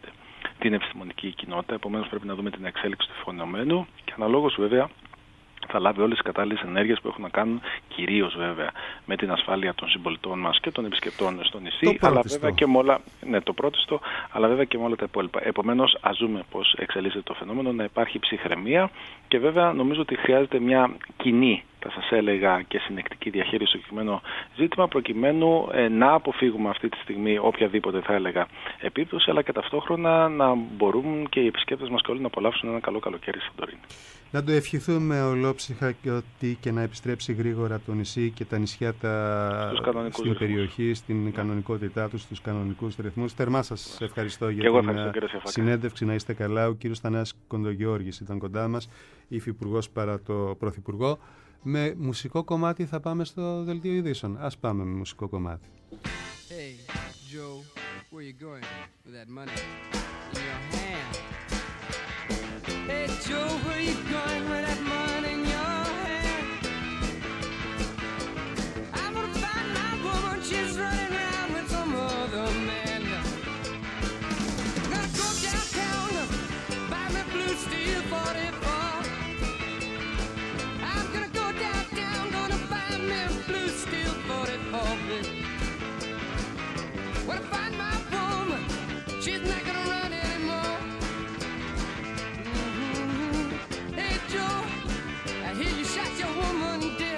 S4: την επιστημονική κοινότητα. Επομένως πρέπει να δούμε την εξέλιξη του φαινομένου και αναλόγως βέβαια θα λάβει όλες τις κατάλληλες ενέργειες που έχουν να κάνουν κυρίως βέβαια με την ασφάλεια των συμπολιτών μας και των επισκεπτών στο νησί, αλλά βέβαια και με όλα, ναι, το πρώτιστο, αλλά βέβαια και με όλα τα υπόλοιπα. Επομένως, ας δούμε πώς εξελίσσεται το φαινόμενο, να υπάρχει ψυχραιμία και βέβαια νομίζω ότι χρειάζεται μια κοινή, θα σας έλεγα, και συνεκτική διαχείριση στο συγκεκριμένο ζήτημα, προκειμένου ε, να αποφύγουμε αυτή τη στιγμή οποιαδήποτε, θα έλεγα, επίπτωση, αλλά και ταυτόχρονα να μπορούν και οι επισκέπτες μας και όλοι να απολαύσουν ένα καλό καλοκαίρι στη Σαντορίνη.
S3: Να το ευχηθούμε ολόψυχα και ότι και να επιστρέψει γρήγορα το νησί και τα νησιά τα... στην ρυθμούς. Περιοχή, στην κανονικότητά τους, στους κανονικούς ρυθμούς. Θερμά σας ευχαριστώ για
S4: την
S3: ευχαριστώ, συνέντευξη. Να είστε καλά. Ο κύριος Θανάσης Κοντογιώργης ήταν κοντά μας, υφυπουργός παρά το πρωθυπουργό. Με μουσικό κομμάτι θα πάμε στο δελτίο ειδήσεων. Ας πάμε με μουσικό κομμάτι. Hey, Joe, where you going with that money in your hand? Hey, Joe, where you going with that money in your hand? I'm gonna find my woman, she's running around with some other man. I'm gonna go downtown, buy me blue steel forty-four. I'm gonna go downtown, gonna buy me a blue steel forty-four, baby. When I find my woman, she's not gonna run anymore. Mm-hmm. Hey Joe, I hear you shot your woman dead.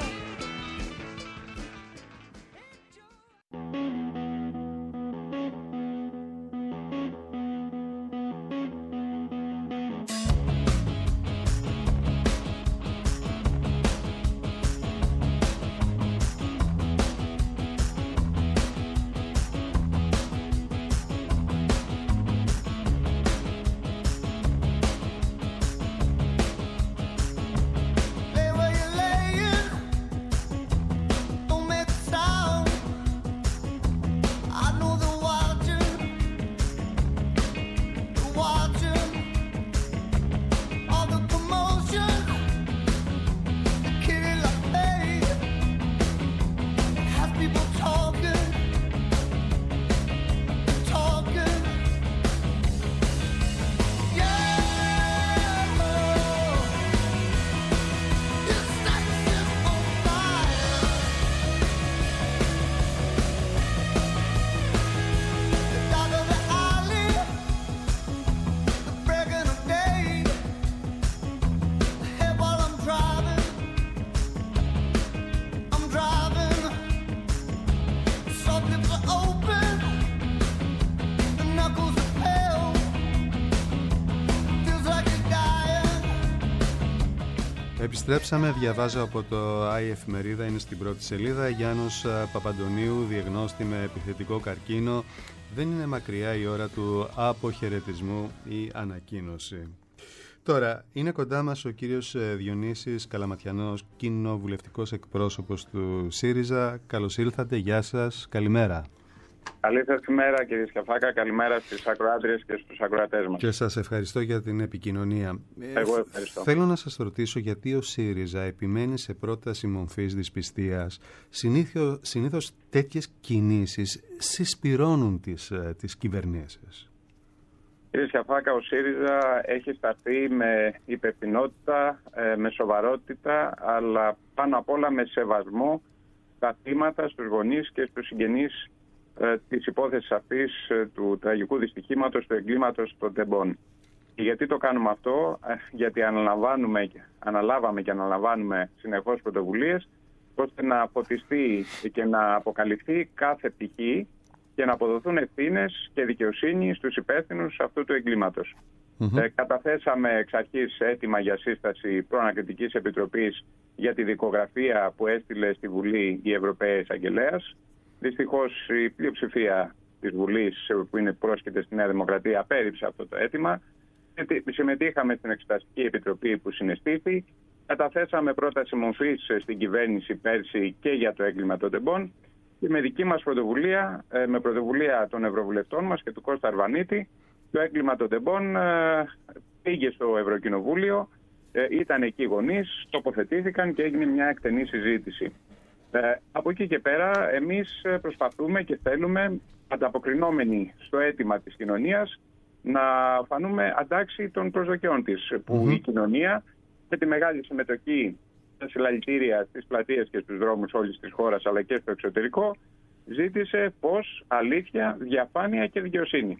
S3: Hey Joe. Επιστρέψαμε, διαβάζω από το Άι Εφημερίδα, είναι στην πρώτη σελίδα. Γιάννος Παπαντονίου διεγνώστη με επιθετικό καρκίνο. Δεν είναι μακριά η ώρα του αποχαιρετισμού ή ανακοίνωση. Τώρα, είναι κοντά μας ο κύριος Διονύσης Καλαματιανός, κοινοβουλευτικός εκπρόσωπος του ΣΥΡΙΖΑ. Καλώς ήλθατε, γεια σας, καλημέρα.
S5: Καλή σας ημέρα κύριε Σκαφάκα, καλημέρα στις ακροάτριες και στους ακροατές μας.
S3: Και σας ευχαριστώ για την επικοινωνία.
S5: Εγώ ευχαριστώ.
S3: Θέλω να σας ρωτήσω γιατί ο ΣΥΡΙΖΑ επιμένει σε πρόταση μορφής δυσπιστίας. Συνήθως, συνήθως τέτοιες κινήσεις συσπυρώνουν τις, τις κυβερνήσεις.
S5: Κύριε Σκαφάκα, ο ΣΥΡΙΖΑ έχει σταθεί με υπευθυνότητα, με σοβαρότητα, αλλά πάνω απ' όλα με σεβασμό στα θύματα, στους γονείς και στους συγγενείς της υπόθεσης αυτής του τραγικού δυστυχήματος, του εγκλήματος των τεμπών. Και γιατί το κάνουμε αυτό? Γιατί αναλαμβάνουμε, αναλάβαμε και αναλαμβάνουμε συνεχώς πρωτοβουλίες ώστε να φωτιστεί και να αποκαλυφθεί κάθε πτυχή και να αποδοθούν ευθύνες και δικαιοσύνη στους υπεύθυνους αυτού του εγκλήματος. Mm-hmm. Ε, καταθέσαμε εξ αρχής αίτημα για σύσταση προανακριτικής επιτροπής για τη δικογραφία που έστειλε στη Βουλή η Ευρωπαία Εισαγγελέας. Δυστυχώς η πλειοψηφία της Βουλής που είναι πρόσκειται στη Νέα Δημοκρατία απέρριψε αυτό το αίτημα. Συμμετείχαμε στην Εξεταστική Επιτροπή που συναισθήθη. Καταθέσαμε πρόταση μορφής στην κυβέρνηση πέρσι και για το έγκλημα των τεμπών. Και με δική μας πρωτοβουλία, με πρωτοβουλία των Ευρωβουλευτών μας και του Κώστα Αρβανίτη, το έγκλημα των τεμπών πήγε στο Ευρωκοινοβούλιο. Ήταν εκεί οι γονείς, τοποθετήθηκαν και έγινε μια εκτενή συζήτηση. Ε, από εκεί και πέρα εμείς προσπαθούμε και θέλουμε, ανταποκρινόμενοι στο αίτημα της κοινωνίας, να φανούμε αντάξει των προσδοκιών της, που mm-hmm. η κοινωνία με τη μεγάλη συμμετοχή στα συλλαλητήρια, στις πλατείες και στους δρόμους όλης της χώρας αλλά και στο εξωτερικό ζήτησε πώς αλήθεια, διαφάνεια και δικαιοσύνη.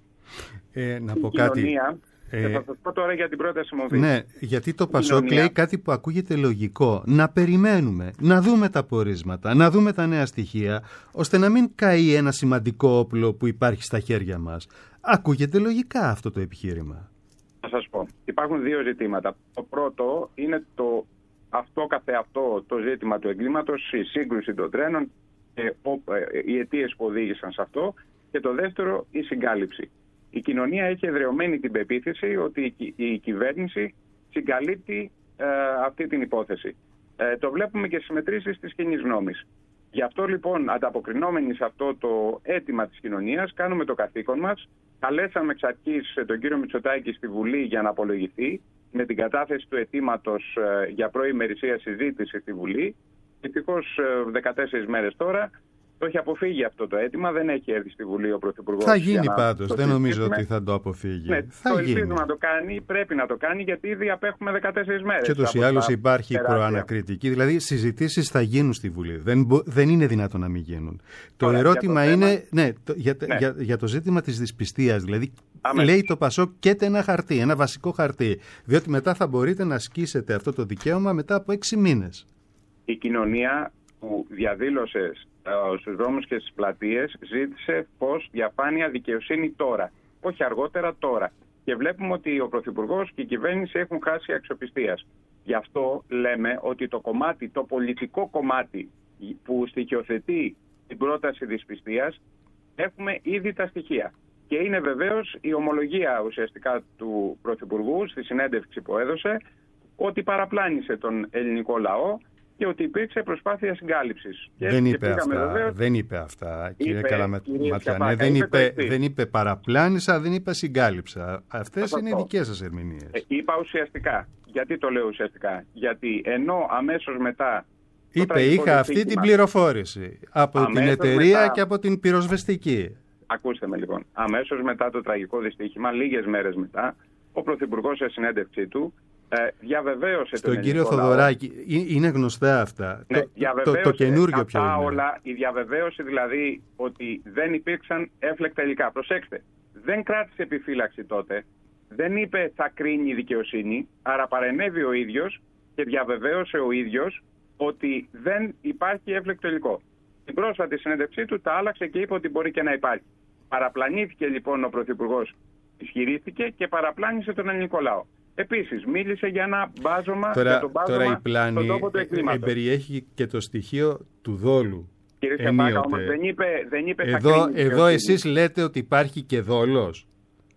S3: Ε, να
S5: η
S3: πω
S5: κοινωνία,
S3: κάτι.
S5: Ε, θα σας πω τώρα για την πρόταση μορφής.
S3: Ναι, γιατί το Πασόκ λέει κάτι που ακούγεται λογικό. Να περιμένουμε, να δούμε τα πορίσματα, να δούμε τα νέα στοιχεία, ώστε να μην καεί ένα σημαντικό όπλο που υπάρχει στα χέρια μας. Ακούγεται λογικά αυτό το επιχείρημα.
S5: Θα σας πω. Υπάρχουν δύο ζητήματα. Το πρώτο είναι το αυτό καθεαυτό το ζήτημα του εγκλήματος, η σύγκρουση των τρένων και οι αιτίες που οδήγησαν σε αυτό. Και το δεύτερο, η συγκάλυψη. Η κοινωνία έχει εδραιωμένη την πεποίθηση ότι η κυβέρνηση συγκαλύπτει ε, αυτή την υπόθεση. Ε, το βλέπουμε και στις μετρήσεις της κοινής γνώμης. Γι' αυτό λοιπόν, ανταποκρινόμενοι σε αυτό το αίτημα της κοινωνίας, κάνουμε το καθήκον μας. Καλέσαμε εξ αρχής τον κύριο Μητσοτάκη στη Βουλή για να απολογηθεί με την κατάθεση του αιτήματος ε, για προημερησία συζήτηση στη Βουλή. Δυστυχώς ε, δεκατέσσερις μέρες τώρα. Το έχει αποφύγει αυτό το αίτημα, δεν έχει έρθει στη Βουλή ο Πρωθυπουργός.
S3: Θα γίνει πάντως, δεν νομίζω ότι θα το αποφύγει.
S5: Ναι,
S3: θα
S5: το
S3: γίνει.
S5: ελπίζουμε να το κάνει, πρέπει να το κάνει, γιατί ήδη απέχουμε δεκατέσσερις μέρες.
S3: Και ούτως ή άλλως υπάρχει η προανακριτική, δηλαδή συζητήσεις θα γίνουν στη Βουλή. Δεν, δεν είναι δυνατόν να μην γίνουν. Το Ωραία, ερώτημα για το είναι, θέμα... ναι, το, για, ναι. Για, για το ζήτημα της δυσπιστίας, δηλαδή Αμέσως. Λέει το Πασόκ και ένα χαρτί, ένα βασικό χαρτί, διότι μετά θα μπορείτε να ασκήσετε αυτό το δικαίωμα μετά από έξι μήνες.
S5: Η κοινωνία που διαδήλωσε στους δρόμους και στις πλατείες ζήτησε πώς διαφάνεια, δικαιοσύνη τώρα, όχι αργότερα, τώρα. Και βλέπουμε ότι ο Πρωθυπουργός και η κυβέρνηση έχουν χάσει αξιοπιστίας. Γι' αυτό λέμε ότι το κομμάτι, το πολιτικό κομμάτι που στοιχειοθετεί την πρόταση δυσπιστίας, έχουμε ήδη τα στοιχεία. Και είναι βεβαίως η ομολογία ουσιαστικά του Πρωθυπουργού στη συνέντευξη που έδωσε ότι παραπλάνησε τον ελληνικό λαό και ότι υπήρξε προσπάθεια συγκάλυψης.
S3: Δεν είπε αυτά, βεβαίως, δεν είπε αυτά, κύριε Καλαματιανέ. Δεν είπε, δεν είπε παραπλάνησα, δεν είπε συγκάλυψα. Αυτές είναι οι δικές σας ερμηνείες.
S5: Ε, είπα ουσιαστικά. Γιατί το λέω ουσιαστικά? Γιατί ενώ αμέσως μετά...
S3: Είπε, είχα αυτή την πληροφόρηση από την εταιρεία μετά... και από την πυροσβεστική.
S5: Ακούστε με λοιπόν. Αμέσως μετά το τραγικό δυστύχημα, λίγες μέρες μετά, ο Πρωθυπουργός σε συνέντευξή του Ε, διαβεβαίωσε
S3: στον
S5: τον
S3: κύριο Θοδωράκη, λαό. Είναι γνωστά αυτά.
S5: Ναι,
S3: το, το, το καινούριο ποιο είναι?
S5: Όλα, η διαβεβαίωση δηλαδή ότι δεν υπήρξαν έφλεκτα υλικά. Προσέξτε, δεν κράτησε επιφύλαξη τότε, δεν είπε θα κρίνει η δικαιοσύνη, άρα παρενέβη ο ίδιος και διαβεβαίωσε ο ίδιος ότι δεν υπάρχει έφλεκτο υλικό. Στην πρόσφατη συνέντευξή του τα άλλαξε και είπε ότι μπορεί και να υπάρχει. Παραπλανήθηκε λοιπόν ο Πρωθυπουργός, ισχυρίστηκε και παραπλάνησε τον ελληνικό λαό. Επίσης, μίλησε για ένα μπάζωμα,
S3: τώρα,
S5: για τον μπάζωμα
S3: τώρα η πλάνη
S5: στον τόπο του εγκλήματος.
S3: Περιέχει και το στοιχείο του δόλου.
S5: Κύριε Σιαπάκα, όμως δεν είπε, δεν είπε
S3: εδώ,
S5: θα κρίνει.
S3: Εδώ εσείς λέτε ότι υπάρχει και δόλος.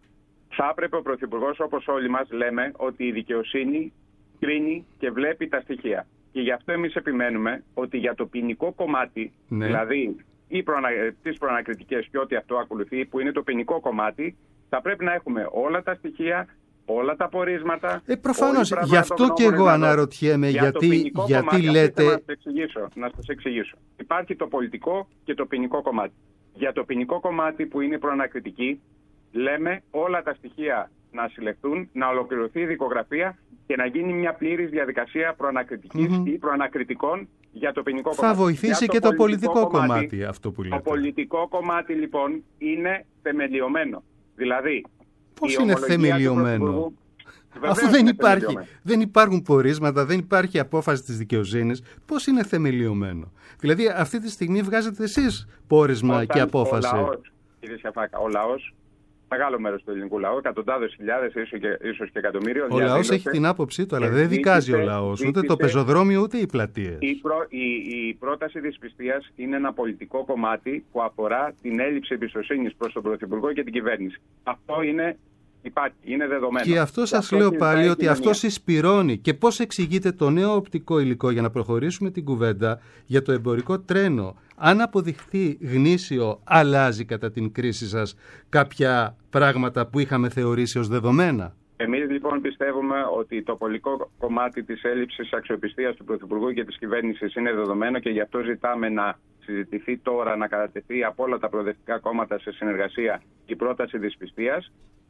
S5: Θα έπρεπε ο Πρωθυπουργός, όπως όλοι μας λέμε, ότι η δικαιοσύνη κρίνει και βλέπει τα στοιχεία. Και γι' αυτό εμείς επιμένουμε ότι για το ποινικό κομμάτι, ναι. δηλαδή προανα... τις προανακριτικές και ό,τι αυτό ακολουθεί, που είναι το ποινικό κομμάτι, θα πρέπει να έχουμε όλα τα στοιχεία, όλα τα πορίσματα.
S3: Ε, προφανώς, γι' αυτό και εγώ αναρωτιέμαι, για γιατί, γιατί κομμάτι, λέτε...
S5: Να σας εξηγήσω, να σας εξηγήσω. Υπάρχει το πολιτικό και το ποινικό κομμάτι. Για το ποινικό κομμάτι που είναι προανακριτική, λέμε όλα τα στοιχεία να συλλεχθούν, να ολοκληρωθεί η δικογραφία και να γίνει μια πλήρης διαδικασία προανακριτικής mm-hmm. ή προανακριτικών για το ποινικό
S3: θα
S5: κομμάτι.
S3: Θα βοηθήσει
S5: το
S3: και το πολιτικό
S5: κομμάτι,
S3: κομμάτι αυτό που λέτε.
S5: Το πολιτικό κομμάτι λοιπόν είναι θεμελιωμένο. Δηλαδή,
S3: πώς είναι θεμελιωμένο? Αφού δεν, υπάρχει, δεν υπάρχουν πορίσματα, δεν υπάρχει απόφαση της δικαιοσύνης, πώς είναι θεμελιωμένο? Δηλαδή αυτή τη στιγμή βγάζετε εσείς πόρισμα Όταν και απόφαση.
S5: Ο λαός, κύριε Σιαφάκα, ο λαός, μεγάλο μέρος του ελληνικού λαού, εκατοντάδες χιλιάδες, ίσως και, ίσως και εκατομμύριο.
S3: Ο λαός έχει την άποψή του, αλλά δεν δικάζει ο λαός, ούτε το πεζοδρόμιο, ούτε οι πλατείες.
S5: Η, προ, η, η πρόταση δυσπιστίας είναι ένα πολιτικό κομμάτι που αφορά την έλλειψη εμπιστοσύνης προς τον Πρωθυπουργό και την κυβέρνηση. Αυτό είναι, υπάρχει, είναι δεδομένο.
S3: Και αυτό σας λέω πάλι ότι αυτό συσπυρώνει. Και πώς εξηγείτε το νέο οπτικό υλικό, για να προχωρήσουμε την κουβέντα, για το εμπορικό τρένο? Αν αποδειχθεί γνήσιο, αλλάζει κατά την κρίση σας κάποια πράγματα που είχαμε θεωρήσει ως δεδομένα?
S5: Εμείς λοιπόν πιστεύουμε ότι το πολιτικό κομμάτι της έλλειψης αξιοπιστίας του Πρωθυπουργού και της κυβέρνησης είναι δεδομένο και γι' αυτό ζητάμε να συζητηθεί τώρα, να κατατεθεί από όλα τα προοδευτικά κόμματα σε συνεργασία η πρόταση δυσπιστίας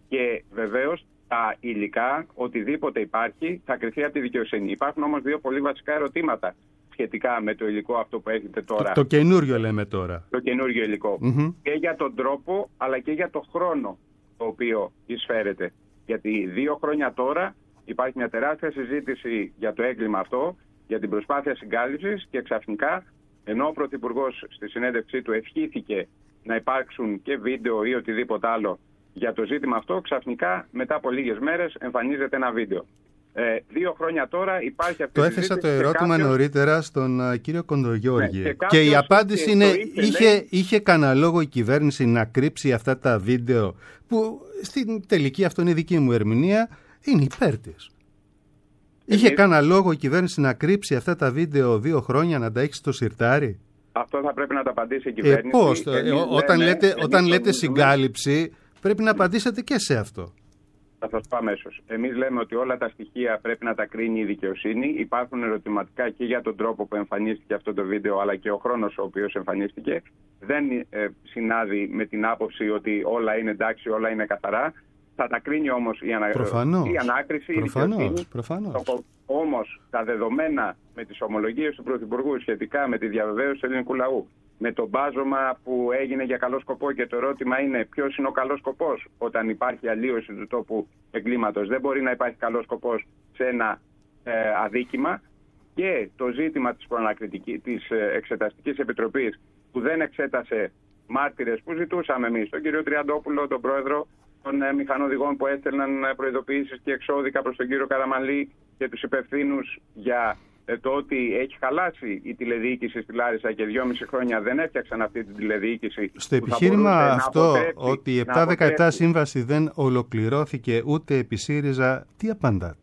S5: Και βεβαίως τα υλικά, οτιδήποτε υπάρχει, θα κριθεί από τη δικαιοσύνη. Υπάρχουν όμως δύο πολύ βασικά ερωτήματα σχετικά με το υλικό αυτό που έχετε τώρα.
S3: Το, το καινούριο λέμε τώρα.
S5: Το καινούριο υλικό. Mm-hmm. Και για τον τρόπο, αλλά και για το χρόνο το οποίο εισφέρεται. Γιατί δύο χρόνια τώρα υπάρχει μια τεράστια συζήτηση για το έγκλημα αυτό, για την προσπάθεια συγκάλυψης, και ξαφνικά, ενώ ο Πρωθυπουργός στη συνέντευξή του ευχήθηκε να υπάρξουν και βίντεο ή οτιδήποτε άλλο για το ζήτημα αυτό, ξαφνικά μετά από λίγες μέρες εμφανίζεται ένα βίντεο. Ε, δύο χρόνια τώρα υπάρχει αυτή η συζήτηση.
S3: Το έθεσα το ερώτημα κάποιος... νωρίτερα στον uh, κύριο Κοντογιώργη. Ναι, και,
S5: και
S3: η απάντηση είναι, ήθελε... είχε, είχε κανένα λόγο η κυβέρνηση να κρύψει αυτά τα βίντεο, που στην τελική, αυτό είναι η δική μου ερμηνεία, είναι υπέρ της. Εμείς... Είχε κανένα λόγο η κυβέρνηση να κρύψει αυτά τα βίντεο δύο χρόνια, να τα έχει στο σιρτάρι?
S5: Αυτό θα πρέπει να το απαντήσει η κυβέρνηση.
S3: Ε, πώς, ε, όταν λέμε, λέτε, όταν λέτε συγκάλυψη, πρέπει να απαντήσετε και σε αυτό.
S5: Θα σας πω αμέσως. Εμείς λέμε ότι όλα τα στοιχεία πρέπει να τα κρίνει η δικαιοσύνη. Υπάρχουν ερωτηματικά και για τον τρόπο που εμφανίστηκε αυτό το βίντεο, αλλά και ο χρόνος ο οποίος εμφανίστηκε. Δεν ε, συνάδει με την άποψη ότι όλα είναι εντάξει, όλα είναι καθαρά. Θα τα κρίνει όμως η, ανα... η ανάκριση,
S3: προφανώς,
S5: η δικαιοσύνη.
S3: Προφανώς.
S5: Όμως τα δεδομένα με τις ομολογίες του Πρωθυπουργού σχετικά με τη διαβεβαίωση του ελληνικού λαού, με το μπάζωμα που έγινε για καλό σκοπό, και το ερώτημα είναι ποιος είναι ο καλός σκοπός όταν υπάρχει αλλίωση του τόπου εγκλήματος. Δεν μπορεί να υπάρχει καλός σκοπός σε ένα ε, αδίκημα. Και το ζήτημα της, της ε, Εξεταστικής Επιτροπής, που δεν εξέτασε μάρτυρες που ζητούσαμε εμείς, τον κύριο Τριαντόπουλο, τον πρόεδρο των ε, μηχανοδηγών που έστελναν προειδοποιήσεις και εξώδικα προς τον κύριο Καραμανλή και τους υπευθύνους για το ότι έχει χαλάσει η τηλεδιοίκηση στη Λάρισα και δυόμιση χρόνια δεν έφτιαξαν αυτή την τηλεδιοίκηση.
S3: Στο επιχείρημα αυτό ότι η επτακόσια δεκαεπτά σύμβαση δεν ολοκληρώθηκε ούτε επί ΣΥΡΙΖΑ, τι απαντάτε?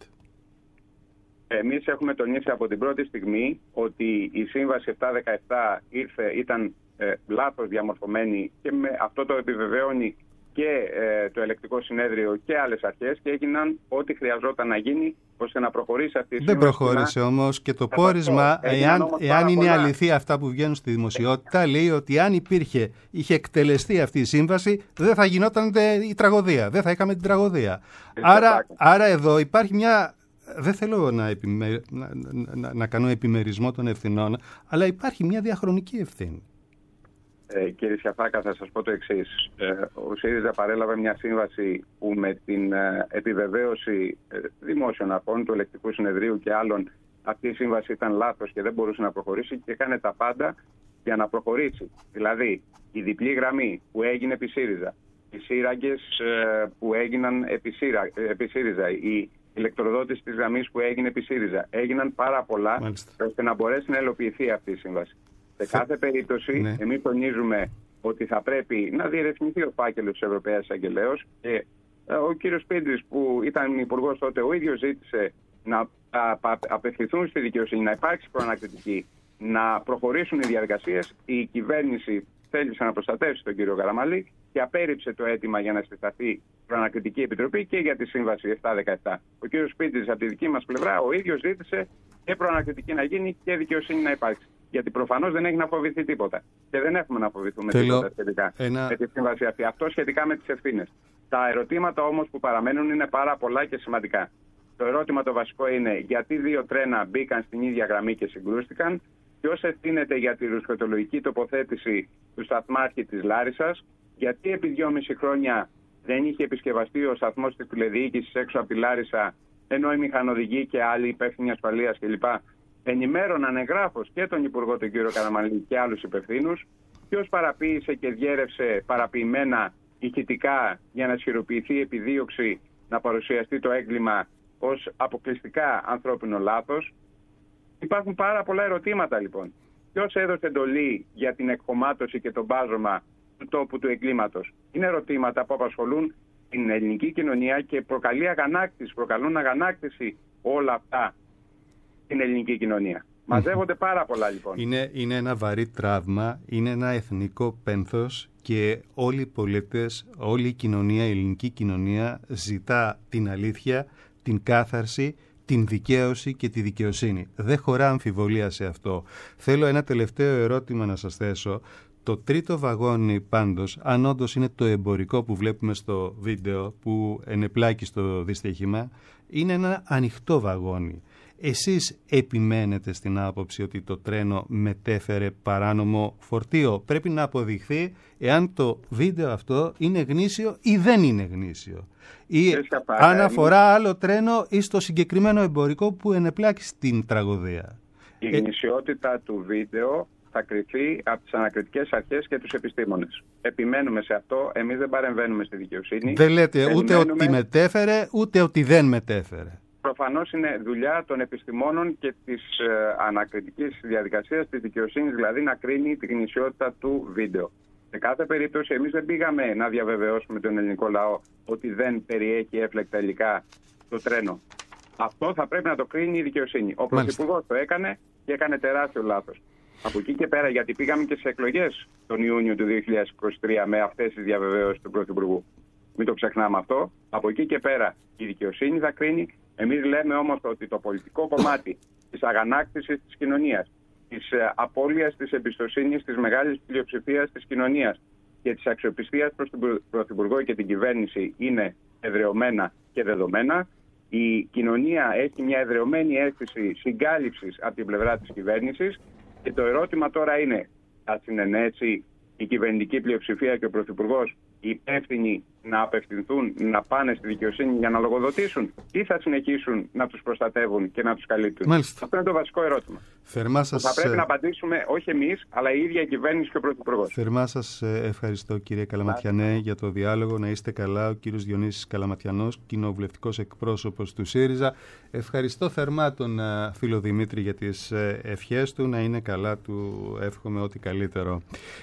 S5: Εμείς έχουμε τονίσει από την πρώτη στιγμή ότι η σύμβαση επτακόσια δεκαεπτά ήρθε, ήταν ε, λάθος διαμορφωμένη, και με αυτό το επιβεβαιώνει και ε, το Ελεκτικό Συνέδριο και άλλες αρχές, και έγιναν ό,τι χρειαζόταν να γίνει ώστε να προχωρήσει αυτή η σύμβαση.
S3: Δεν προχώρησε όμως, και το πόρισμα, εάν, εάν είναι πολλά... αληθή αυτά που βγαίνουν στη δημοσιότητα, λέει ότι αν υπήρχε, είχε εκτελεστεί αυτή η σύμβαση, δεν θα γινόταν η τραγωδία, δεν θα είχαμε την τραγωδία. Άρα, άρα εδώ υπάρχει μια... Δεν θέλω να, επιμε... να, να, να κάνω επιμερισμό των ευθυνών, αλλά υπάρχει μια διαχρονική ευθύνη.
S5: Ε, κύριε Σιαφάκα, θα σας πω το εξής. Ε, ο ΣΥΡΙΖΑ παρέλαβε μια σύμβαση που με την ε, επιβεβαίωση ε, δημόσιων αρχών του Ελεκτικού Συνεδρίου και άλλων, αυτή η σύμβαση ήταν λάθος και δεν μπορούσε να προχωρήσει, και έκανε τα πάντα για να προχωρήσει. Δηλαδή, η διπλή γραμμή που έγινε επί ΣΥΡΙΖΑ, οι σύραγγες ε, που έγιναν επί, ΣΥΡΑ, επί ΣΥΡΙΖΑ, η ηλεκτροδότηση της γραμμής που έγινε επί ΣΥΡΙΖΑ, έγιναν πάρα πολλά. Μάλιστα. Ώστε να μπορέσει να υλοποιηθεί αυτή η σύμβαση. Σε κάθε περίπτωση, ναι. εμείς τονίζουμε ότι θα πρέπει να διερευνηθεί ο φάκελος της Ευρωπαίας Εισαγγελέως, και ο κύριος Σπίντης, που ήταν υπουργός τότε, ο ίδιος ζήτησε να απευθυνθούν στη δικαιοσύνη, να υπάρξει προανακριτική, να προχωρήσουν οι διαδικασίες. Η κυβέρνηση θέλησε να προστατεύσει τον κύριο Καραμανλή και απέρριψε το αίτημα για να συσταθεί προανακριτική επιτροπή και για τη σύμβαση επτακόσια δεκαεπτά. Ο κύριος Σπίντης, από τη δική μας πλευρά, ο ίδιος ζήτησε και προανακριτική να γίνει και δικαιοσύνη να υπάρξει. Γιατί προφανώς δεν έχει να φοβηθεί τίποτα. Και δεν έχουμε να φοβηθούμε Θέλω τίποτα σχετικά ένα... με τη σύμβαση αυτή. Αυτό σχετικά με τις ευθύνες. Τα ερωτήματα όμως που παραμένουν είναι πάρα πολλά και σημαντικά. Το ερώτημα το βασικό είναι γιατί δύο τρένα μπήκαν στην ίδια γραμμή και συγκρούστηκαν, ποιος ευθύνεται για τη ρουσφετολογική τοποθέτηση του σταθμάρχη της Λάρισσας, γιατί επί δυόμιση χρόνια δεν είχε επισκευαστεί ο σταθμός της τηλεδιοίκησης έξω από τη Λάρισα, ενώ οι μηχανοδηγοί και άλλοι υπεύθυνοι ασφαλείας κλπ. Ενημέρωναν εγγράφως και τον Υπουργό τον κύριο Καραμανλή και άλλους υπευθύνους, ποιος παραποίησε και διέρευσε παραποιημένα ηχητικά για να ισχυροποιηθεί η επιδίωξη να παρουσιαστεί το έγκλημα ως αποκλειστικά ανθρώπινο λάθος. Υπάρχουν πάρα πολλά ερωτήματα λοιπόν. Ποιος έδωσε εντολή για την εκχωμάτωση και τον μπάζωμα του τόπου του εγκλήματος? Είναι ερωτήματα που απασχολούν την ελληνική κοινωνία και προκαλεί αγανάκτηση, προκαλούν αγανάκτηση όλα αυτά στην ελληνική κοινωνία. Μαζεύονται πάρα πολλά λοιπόν.
S3: Είναι, είναι ένα βαρύ τραύμα, είναι ένα εθνικό πένθος και όλοι οι πολίτες, όλη η κοινωνία, η ελληνική κοινωνία ζητά την αλήθεια, την κάθαρση, την δικαίωση και τη δικαιοσύνη. Δεν χωρά αμφιβολία σε αυτό. Θέλω ένα τελευταίο ερώτημα να σας θέσω. Το τρίτο βαγόνι πάντως, αν όντως είναι το εμπορικό που βλέπουμε στο βίντεο που ενεπλάκει στο δυστύχημα, είναι ένα ανοιχτό βαγόνι. Εσείς επιμένετε στην άποψη ότι το τρένο μετέφερε παράνομο φορτίο. Πρέπει να αποδειχθεί εάν το βίντεο αυτό είναι γνήσιο ή δεν είναι γνήσιο. Ή αν αφορά άλλο τρένο ή στο συγκεκριμένο εμπορικό που ενεπλάκει στην τραγωδία.
S5: Η γνησιότητα του βίντεο θα κριθεί από τις ανακριτικές αρχές και τους επιστήμονες. Επιμένουμε σε αυτό. Εμείς δεν παρεμβαίνουμε στη δικαιοσύνη.
S3: Δεν λέτε ούτε ότι μετέφερε, ούτε ότι δεν μετέφερε.
S5: Προφανώς είναι δουλειά των επιστημόνων και της ε, ανακριτικής διαδικασίας της δικαιοσύνης, δηλαδή να κρίνει τη γνησιότητα του βίντεο. Σε κάθε περίπτωση, εμείς δεν πήγαμε να διαβεβαιώσουμε τον ελληνικό λαό ότι δεν περιέχει έφλεκτα υλικά το τρένο. Αυτό θα πρέπει να το κρίνει η δικαιοσύνη. Ο Πρωθυπουργός το έκανε και έκανε τεράστιο λάθος. Από εκεί και πέρα, γιατί πήγαμε και σε εκλογές τον Ιούνιο του δύο χιλιάδες είκοσι τρία με αυτές τις διαβεβαιώσεις του Πρωθυπουργού. Μην το ξεχνάμε αυτό. Από εκεί και πέρα η δικαιοσύνη θα κρίνει. Εμείς λέμε όμως ότι το πολιτικό κομμάτι της αγανάκτησης της κοινωνίας, της απώλειας της εμπιστοσύνης της μεγάλης πλειοψηφίας της κοινωνίας και της αξιοπιστίας προς τον Πρωθυπουργό και την κυβέρνηση είναι εδρεωμένα και δεδομένα. Η κοινωνία έχει μια εδρεωμένη αίσθηση συγκάλυψης από την πλευρά της κυβέρνησης και το ερώτημα τώρα είναι, θα συνενέσει η κυβερνητική πλειοψηφία και ο Πρωθυπουργός οι υπεύθυνοι να απευθυνθούν, να πάνε στη δικαιοσύνη για να λογοδοτήσουν ή θα συνεχίσουν να τους προστατεύουν και να τους καλύπτουν?
S3: Μάλιστα.
S5: Αυτό είναι το βασικό ερώτημα.
S3: Θερμά σας...
S5: Θα πρέπει να απαντήσουμε όχι εμείς, αλλά η ίδια η κυβέρνηση και ο Πρωθυπουργός.
S3: Θερμά σας ευχαριστώ, κύριε Καλαματιανέ, για το διάλογο. Να είστε καλά. Ο κύριος Διονύσης Καλαματιανός, κοινοβουλευτικός εκπρόσωπος του ΣΥΡΙΖΑ. Ευχαριστώ θερμά τον φίλο Δημήτρη για τις ευχές του. Να είναι καλά, του εύχομαι ό,τι καλύτερο.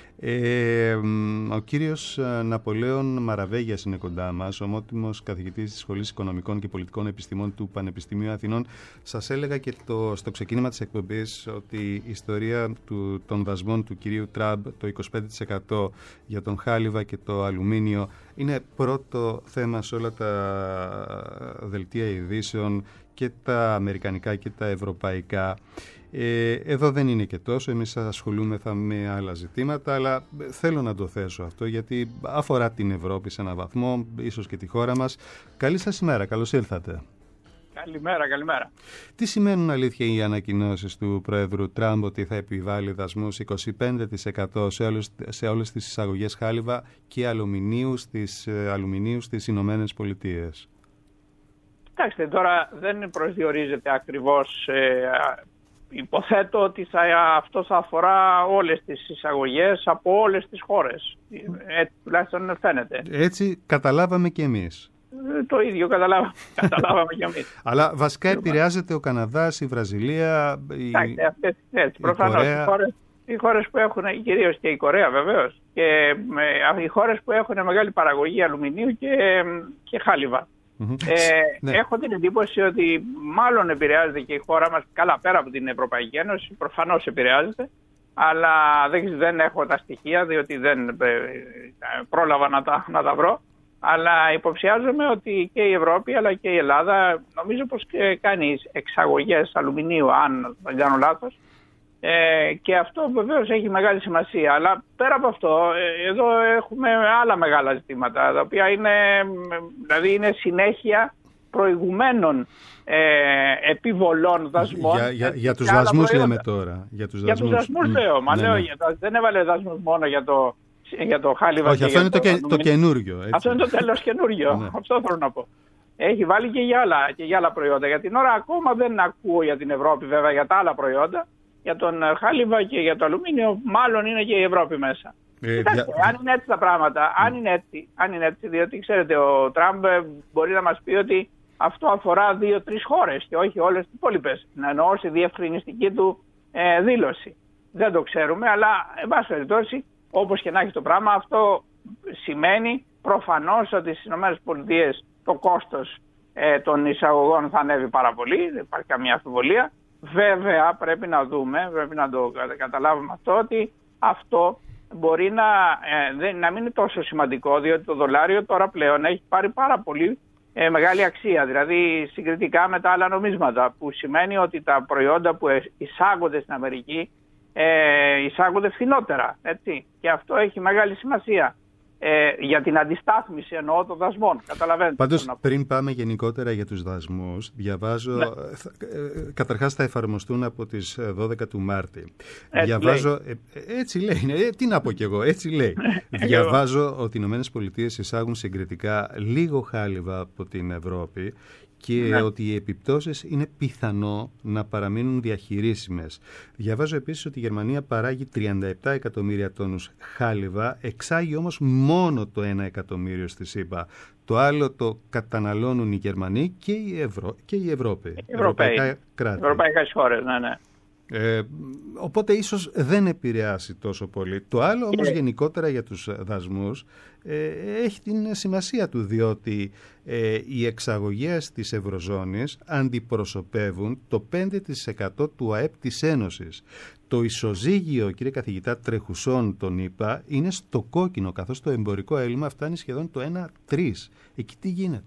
S3: Ε, ο κύριος Ναπολέων Μαραβέγιας είναι κοντά μας, ομότιμος καθηγητής της Σχολής Οικονομικών και Πολιτικών Επιστημών του Πανεπιστημίου Αθηνών. Σας έλεγα και το, στο ξεκίνημα της εκπομπής ότι η ιστορία του, των δασμών του κυρίου Τραμπ, το είκοσι πέντε τοις εκατό για τον χάλιβα και το αλουμίνιο, είναι πρώτο θέμα σε όλα τα δελτία ειδήσεων, και τα αμερικανικά και τα ευρωπαϊκά. Ε, εδώ δεν είναι και τόσο, εμείς ασχολούμεθα με άλλα ζητήματα, αλλά θέλω να το θέσω αυτό γιατί αφορά την Ευρώπη σε έναν βαθμό, ίσως και τη χώρα μας. Καλή σας ημέρα, καλώς ήλθατε.
S6: Καλημέρα, καλημέρα.
S3: Τι σημαίνουν αλήθεια οι ανακοινώσεις του Πρόεδρου Τραμπ ότι θα επιβάλλει δασμούς είκοσι πέντε τοις εκατό σε όλες, σε όλες τις εισαγωγές χάλιβα και αλουμινίου στις, αλουμινίου στις Ηνωμένες Πολιτείες?
S6: Κοιτάξτε, τώρα δεν προσδιορίζεται ακριβώς. Ε, υποθέτω ότι θα, αυτό θα αφορά όλες τις εισαγωγές από όλες τις χώρες. Έτσι τουλάχιστον φαίνεται.
S3: Έτσι καταλάβαμε και εμείς.
S6: Ε, το ίδιο καταλάβαμε, καταλάβαμε και εμείς.
S3: Αλλά βασικά επηρεάζεται ο Καναδάς, η Βραζιλία, η,
S6: Κοιτάξτε, αυτές, έτσι,
S3: η
S6: προφανώς,
S3: Κορέα.
S6: Οι χώρες, οι χώρες που έχουν, κυρίως και η Κορέα βεβαίως, και με, οι χώρες που έχουν μεγάλη παραγωγή αλουμινίου και, και χάλιβα. Mm-hmm. Ε, ναι. Έχω την εντύπωση ότι μάλλον επηρεάζεται και η χώρα μας, καλά πέρα από την Ευρωπαϊκή Ένωση, προφανώς επηρεάζεται, αλλά δεν, δεν έχω τα στοιχεία διότι δεν ε, πρόλαβα να τα, να τα βρω, αλλά υποψιάζομαι ότι και η Ευρώπη αλλά και η Ελλάδα νομίζω πως και κάνει εξαγωγές αλουμινίου, αν δεν κάνω λάθος, ε, και αυτό βεβαίως έχει μεγάλη σημασία. Αλλά πέρα από αυτό, ε, εδώ έχουμε άλλα μεγάλα ζητήματα, τα οποία είναι, δηλαδή είναι συνέχεια προηγουμένων ε, επιβολών δασμών.
S3: Για, για, για τους δασμούς λέμε τώρα. Για τους
S6: δασμούς, για τους δασμούς λέω, μα ναι, λέω, ναι. Για, δεν έβαλε δασμούς μόνο για το, για το χάλιβα.
S3: Όχι, αυτό είναι το, το, το καινούριο. Έτσι.
S6: Αυτό είναι το τέλος καινούριο, ναι. Αυτό θέλω να πω. Έχει βάλει και για, άλλα, και για άλλα προϊόντα. Για την ώρα ακόμα δεν ακούω για την Ευρώπη, βέβαια, για τα άλλα προϊόντα. Για τον χάλιβα και για το αλουμίνιο, μάλλον είναι και η Ευρώπη μέσα. Ε, Κοιτάξτε, δια... αν είναι έτσι τα πράγματα, mm. αν, είναι έτσι, αν είναι έτσι, διότι ξέρετε, ο Τραμπ μπορεί να μας πει ότι αυτό αφορά δύο-τρεις χώρες και όχι όλες τις υπόλοιπες. Να εννοώ στη διευκρινιστική του ε, δήλωση. Δεν το ξέρουμε, αλλά εν πάση περιπτώσει, όπως και να έχει το πράγμα, αυτό σημαίνει προφανώς ότι στις ΗΠΑ το κόστος ε, των εισαγωγών θα ανέβει πάρα πολύ, δεν υπάρχει καμία αμφιβολία. Βέβαια πρέπει να δούμε, πρέπει να το καταλάβουμε αυτό, ότι αυτό μπορεί να, ε, να μην είναι τόσο σημαντικό, διότι το δολάριο τώρα πλέον έχει πάρει πάρα πολύ ε, μεγάλη αξία, δηλαδή συγκριτικά με τα άλλα νομίσματα, που σημαίνει ότι τα προϊόντα που εισάγονται στην Αμερική ε, εισάγονται φθηνότερα. Έτσι. Και αυτό έχει μεγάλη σημασία. Ε, για την αντιστάθμιση εννοώ των δασμών. Καταλαβαίνετε.
S3: Πάντως, πριν πάμε γενικότερα για τους δασμούς, διαβάζω, ναι. θα, ε, καταρχάς θα εφαρμοστούν από τις δώδεκα του Μάρτη.
S6: Έτσι
S3: διαβάζω,
S6: λέει.
S3: Ε, έτσι λέει, ε, τι να πω κι εγώ, έτσι λέει. Διαβάζω ότι οι Ηνωμένες Πολιτείες εισάγουν συγκριτικά λίγο χάλιβα από την Ευρώπη και ναι. ότι οι επιπτώσεις είναι πιθανό να παραμείνουν διαχειρίσιμες. Διαβάζω επίσης ότι η Γερμανία παράγει τριάντα επτά εκατομμύρια τόνους χάλιβα, εξάγει όμως μόνο το ένα εκατομμύριο στη ΣΥΠΑ. Το άλλο το καταναλώνουν οι Γερμανοί και η, Ευρω... και η Ευρώπη.
S6: Οι Ευρωπαϊκά κράτη. Ευρωπαϊκές χώρες, ναι, ναι.
S3: Ε, οπότε ίσως δεν επηρεάσει τόσο πολύ. Το άλλο όμως yeah. γενικότερα για τους δασμούς ε, έχει την σημασία του, διότι ε, οι εξαγωγές της Ευρωζώνης αντιπροσωπεύουν το πέντε τοις εκατό του ΑΕΠ της Ένωσης. Το ισοζύγιο, κύριε καθηγητά, τρεχουσών των ΗΠΑ είναι στο κόκκινο, καθώς το εμπορικό έλλειμμα φτάνει σχεδόν το ένα τρία. Εκεί τι γίνεται?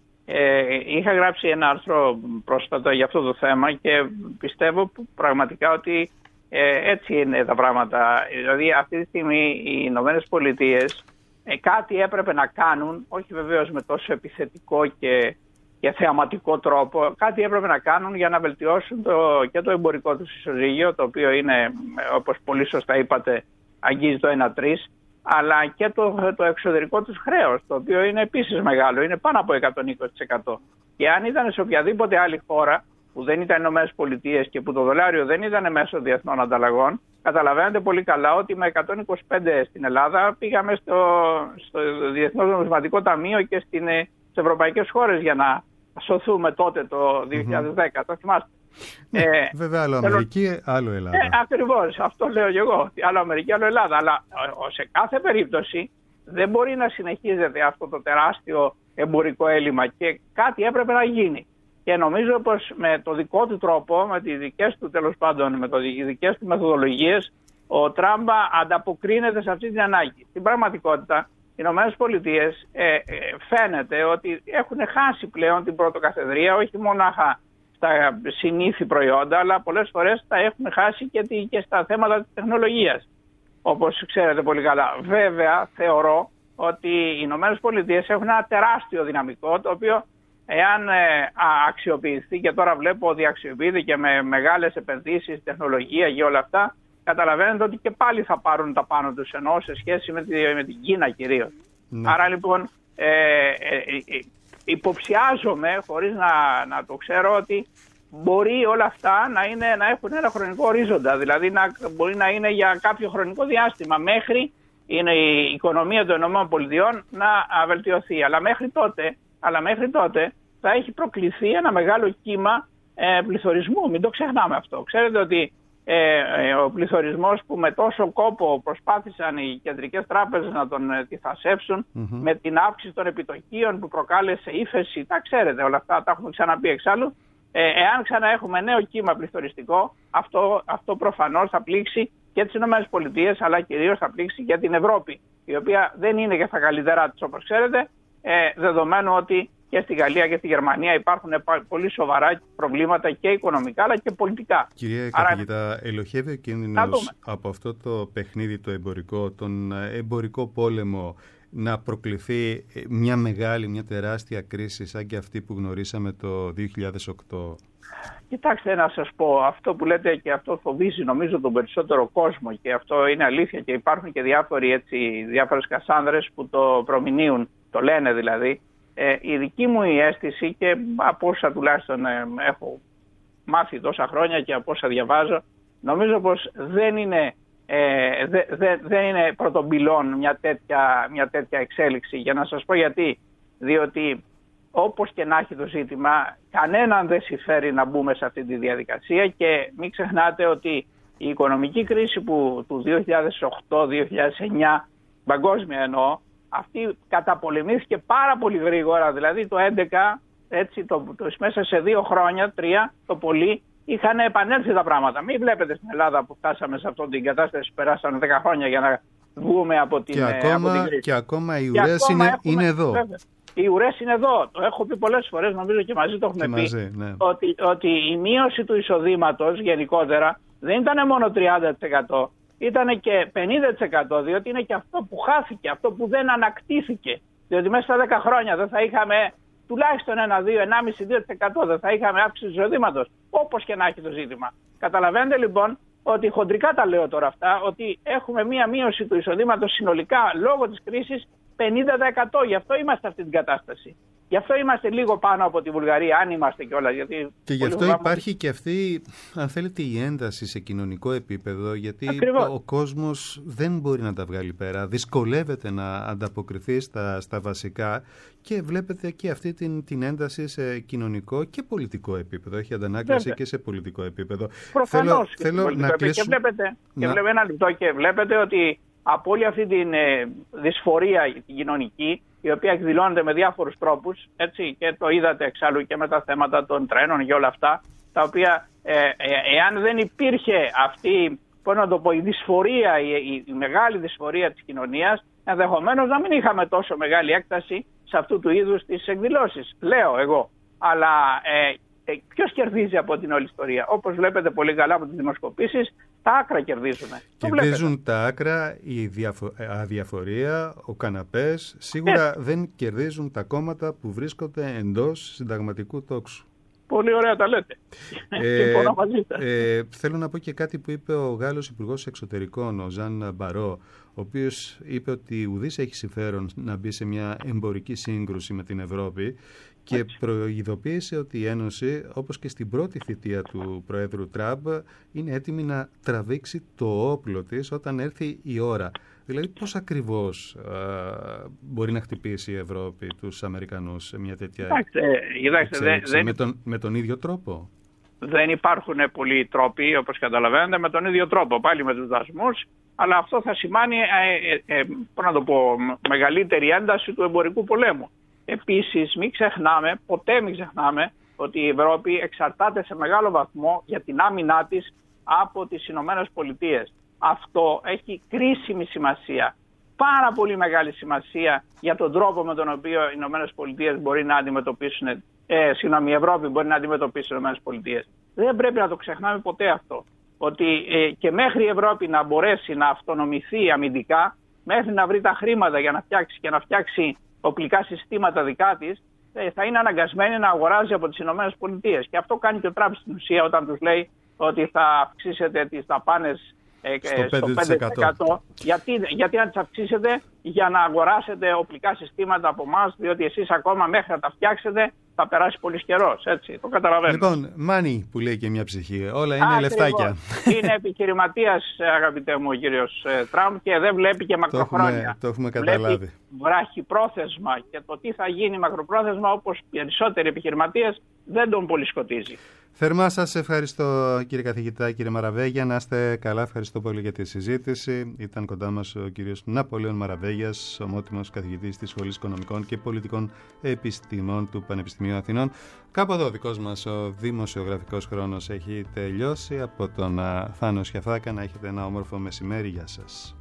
S6: Ε, είχα γράψει ένα άρθρο πρόσφατα για αυτό το θέμα και πιστεύω πραγματικά ότι ε, έτσι είναι τα πράγματα. Δηλαδή αυτή τη στιγμή οι Ηνωμένες Πολιτείες ε, κάτι έπρεπε να κάνουν, όχι βεβαίως με τόσο επιθετικό και, και θεαματικό τρόπο, κάτι έπρεπε να κάνουν για να βελτιώσουν το, και το εμπορικό τους ισοζύγιο, το οποίο είναι, όπως πολύ σωστά είπατε, αγγίζει το ένα τρία. Αλλά και το, το εξωτερικό τους χρέος, το οποίο είναι επίσης μεγάλο, είναι πάνω από εκατόν είκοσι τοις εκατό. Και αν ήταν σε οποιαδήποτε άλλη χώρα που δεν ήταν οι Ηνωμένες Πολιτείες και που το δολάριο δεν ήταν μέσω διεθνών ανταλλαγών, καταλαβαίνετε πολύ καλά ότι με εκατόν είκοσι πέντε στην Ελλάδα πήγαμε στο, στο Διεθνές Νομισματικό Ταμείο και στην, στις ευρωπαϊκές χώρες για να σωθούμε τότε το δύο χιλιάδες δέκα, mm-hmm. το θυμάστε.
S3: Ναι, ε, βέβαια άλλο Αμερική, θέλω... άλλο Ελλάδα.
S6: Ε, ακριβώς, αυτό λέω και εγώ. Άλλο Αμερική, άλλο Ελλάδα. Αλλά σε κάθε περίπτωση δεν μπορεί να συνεχίζεται αυτό το τεράστιο εμπορικό έλλειμμα και κάτι έπρεπε να γίνει. Και νομίζω πως με το δικό του τρόπο, με τις δικές του τέλος πάντων, με τις δικές του μεθοδολογίες, ο Τραμπ ανταποκρίνεται σε αυτή την ανάγκη. Στην πραγματικότητα, οι Ηνωμένες Πολιτείες ε, ε, φαίνεται ότι έχουν χάσει πλέον την πρωτοκαθεδρία, όχι μονάχα στα συνήθη προϊόντα, αλλά πολλές φορές τα έχουν χάσει και, και στα θέματα της τεχνολογίας, όπως ξέρετε πολύ καλά. Βέβαια, θεωρώ ότι οι Ηνωμένες Πολιτείες έχουν ένα τεράστιο δυναμικό, το οποίο εάν ε, αξιοποιηθεί, και τώρα βλέπω ότι αξιοποιείται και με μεγάλες επενδύσεις, τεχνολογία και όλα αυτά, καταλαβαίνετε ότι και πάλι θα πάρουν τα πάνω τους, ενώ σε σχέση με, τη, με την Κίνα κυρίως. Ναι. Άρα λοιπόν ε, ε, ε, υποψιάζομαι, χωρίς να, να το ξέρω, ότι μπορεί όλα αυτά να, είναι, να έχουν ένα χρονικό ορίζοντα, δηλαδή να, μπορεί να είναι για κάποιο χρονικό διάστημα μέχρι είναι η οικονομία των ΗΠΑ να βελτιωθεί. Αλλά μέχρι τότε, αλλά μέχρι τότε θα έχει προκληθεί ένα μεγάλο κύμα ε, πληθωρισμού. Μην το ξεχνάμε αυτό. Ξέρετε ότι ε, ε, ο πληθωρισμός που με τόσο κόπο προσπάθησαν οι κεντρικές τράπεζες να τον ε, τυθασέψουν, mm-hmm. με την αύξηση των επιτοκίων που προκάλεσε ύφεση, τα ξέρετε όλα αυτά, τα έχουμε ξαναπεί εξάλλου. Ε, εάν ξαναέχουμε νέο κύμα πληθωριστικό, αυτό, αυτό προφανώς θα πλήξει και τις ΗΠΑ, αλλά κυρίως θα πλήξει και την Ευρώπη, η οποία δεν είναι και στα καλύτερά της, όπως ξέρετε, ε, δεδομένου ότι και στη Γαλλία και στη Γερμανία υπάρχουν πολύ σοβαρά προβλήματα και οικονομικά αλλά και πολιτικά.
S3: Κυρία καθηγητά, ελοχεύει ο κίνδυνος από αυτό το παιχνίδι το εμπορικό, τον εμπορικό πόλεμο, να προκληθεί μια μεγάλη, μια τεράστια κρίση σαν και αυτή που γνωρίσαμε το δύο χιλιάδες οκτώ?
S6: Κοιτάξτε, να σας πω, αυτό που λέτε και αυτό φοβίζει νομίζω τον περισσότερο κόσμο και αυτό είναι αλήθεια και υπάρχουν και διάφοροι έτσι, διάφορες κασάνδρες που το προμηνύουν, το λένε δηλαδή. Ε, η δική μου η αίσθηση και από όσα τουλάχιστον ε, έχω μάθει τόσα χρόνια και από όσα διαβάζω, νομίζω πως δεν είναι, ε, δε, δε, δεν είναι πρωτομπυλών μια τέτοια, μια τέτοια εξέλιξη. Για να σας πω γιατί. Διότι όπως και να έχει το ζήτημα, κανέναν δεν συμφέρει να μπούμε σε αυτή τη διαδικασία και μην ξεχνάτε ότι η οικονομική κρίση που, του δύο χιλιάδες οκτώ δύο χιλιάδες εννιά, παγκόσμια εννοώ, αυτή καταπολεμήθηκε πάρα πολύ γρήγορα, δηλαδή το έντεκα, έτσι, το, το, μέσα σε δύο χρόνια, τρία, το πολύ, είχαν επανέλθει τα πράγματα. Μην βλέπετε στην Ελλάδα που φτάσαμε σε αυτή την κατάσταση, περάσανε δέκα χρόνια για να βγούμε από την,
S3: και ακόμα,
S6: από την κρίση.
S3: Και ακόμα οι ουρές είναι, έχουμε, είναι εδώ.
S6: Βέβαια, οι ουρές είναι εδώ. Το έχω πει πολλές φορές, νομίζω και μαζί το έχουμε
S3: και
S6: πει,
S3: μαζί, ναι.
S6: ότι, ότι η μείωση του εισοδήματος γενικότερα δεν ήταν μόνο τριάντα τοις εκατό, ήταν και πενήντα τοις εκατό, διότι είναι και αυτό που χάθηκε, αυτό που δεν ανακτήθηκε. Διότι μέσα στα δέκα χρόνια δεν θα είχαμε τουλάχιστον ένα, δύο, ενάμιση με δύο τοις εκατό, δεν θα είχαμε αύξηση του εισοδήματος, όπως και να έχει το ζήτημα. Καταλαβαίνετε λοιπόν ότι χοντρικά τα λέω τώρα αυτά, ότι έχουμε μία μείωση του εισοδήματος συνολικά λόγω της κρίσης πενήντα τοις εκατό. Γι' αυτό είμαστε σε αυτή την κατάσταση. Γι' αυτό είμαστε λίγο πάνω από τη Βουλγαρία, αν είμαστε κιόλας. Γιατί
S3: και γι' αυτό υπάρχει ότι... και αυτή, αν θέλετε, η ένταση σε κοινωνικό επίπεδο, γιατί
S6: Ακριβώς.
S3: ο κόσμος δεν μπορεί να τα βγάλει πέρα, δυσκολεύεται να ανταποκριθεί στα, στα βασικά και βλέπετε και αυτή την, την ένταση σε κοινωνικό και πολιτικό επίπεδο. Έχει αντανάκλαση Βέβαια. και σε πολιτικό επίπεδο.
S6: Προφανώς.
S3: Θέλω, θέλω να κλείσουμε...
S6: Και βλέπετε, να... και βλέπετε ένα λεπτό και βλέπετε ότι από όλη αυτή την ε, δυσφορία την κοινωνική, η οποία εκδηλώνεται με διάφορους τρόπους, έτσι, και το είδατε εξάλλου και με τα θέματα των τρένων και όλα αυτά, τα οποία ε, ε, εάν δεν υπήρχε αυτή, πώς να το πω, η δυσφορία, η, η, η μεγάλη δυσφορία της κοινωνίας, ενδεχομένως να μην είχαμε τόσο μεγάλη έκταση σε αυτού του είδους τις εκδηλώσεις. Λέω εγώ. Αλλά ε, ε, ποιος κερδίζει από την όλη ιστορία? Όπως βλέπετε πολύ καλά από τις δημοσκοπήσεις, τα άκρα κερδίζουν.
S3: Κερδίζουν τα άκρα, η διαφο- αδιαφορία, ο καναπές. Σίγουρα ε. δεν κερδίζουν τα κόμματα που βρίσκονται εντός συνταγματικού τόξου.
S6: Πολύ ωραία τα λέτε.
S3: Ε, ε, θέλω να πω και κάτι που είπε ο Γάλλος Υπουργός Εξωτερικών, ο Ζαν Μπαρό, ο οποίος είπε ότι ουδής έχει συμφέρον να μπει σε μια εμπορική σύγκρουση με την Ευρώπη και Έτσι. προειδοποίησε ότι η Ένωση, όπως και στην πρώτη θητεία του Προέδρου Τραμπ, είναι έτοιμη να τραβήξει το όπλο της όταν έρθει η ώρα. Δηλαδή πώς ακριβώς α, μπορεί να χτυπήσει η Ευρώπη τους Αμερικανούς σε μια τέτοια εξέλιξη, δεν, με, τον, με τον ίδιο τρόπο?
S6: Δεν υπάρχουν πολλοί τρόποι, όπως καταλαβαίνετε, με τον ίδιο τρόπο, πάλι με τους δασμούς, αλλά αυτό θα σημάνει ε, ε, ε, πώς να το πω, μεγαλύτερη ένταση του εμπορικού πολέμου. Επίσης, μην ξεχνάμε, ποτέ μην ξεχνάμε, ότι η Ευρώπη εξαρτάται σε μεγάλο βαθμό για την άμυνά της από τις Ηνωμένες Πολιτείες. Αυτό έχει κρίσιμη σημασία, πάρα πολύ μεγάλη σημασία για τον τρόπο με τον οποίο οι Ηνωμένες Πολιτείες μπορεί να αντιμετωπίσουν, ε, συγγνώμη, η Ευρώπη μπορεί να αντιμετωπίσει τις Ηνωμένες Πολιτείες. Δεν πρέπει να το ξεχνάμε ποτέ αυτό. Ότι ε, και μέχρι η Ευρώπη να μπορέσει να αυτονομηθεί αμυντικά, μέχρι να βρει τα χρήματα για να φτιάξει και να φτιάξει οπλικά συστήματα δικά της, ε, θα είναι αναγκασμένη να αγοράζει από τις Ηνωμένες Πολιτείες. Και αυτό κάνει και ο Τραμπ στην ουσία όταν τους λέει ότι θα αυξήσετε τις δαπάνες στο πέντε τοις εκατό. Γιατί, γιατί να τις αυξήσετε? Για να αγοράσετε οπλικά συστήματα από εμάς, διότι εσείς ακόμα μέχρι να τα φτιάξετε θα περάσει πολύ καιρός. Έτσι, το καταλαβαίνω.
S3: Λοιπόν, money που λέει και μια ψυχή. Όλα είναι
S6: Ακριβώς.
S3: λεφτάκια.
S6: Είναι επιχειρηματίας, αγαπητέ μου, ο κύριος Τραμπ, και δεν βλέπει και μακροχρόνια.
S3: Το έχουμε, το έχουμε καταλάβει.
S6: Βλέπει βράχυπρόθεσμα, και το τι θα γίνει μακροπρόθεσμα, όπως περισσότεροι επιχειρηματίες, δεν τον πολύ σκοτίζει.
S3: Θερμά σας ευχαριστώ, κύριε καθηγητά, κύριε Μαραβέγια. Να είστε καλά, ευχαριστώ πολύ για τη συζήτηση. Ήταν κοντά μας ο κύριος Ναπολέων Μαραβέγιας, ομότιμος καθηγητής της Σχολής Οικονομικών και Πολιτικών Επιστημών του Πανεπιστημίου Αθηνών. Κάπου εδώ ο δικός μας ο δημοσιογραφικός χρόνος έχει τελειώσει. Από τον Θάνο Σιαφάκα, να έχετε ένα όμορφο μεσημέρι. Γεια σας.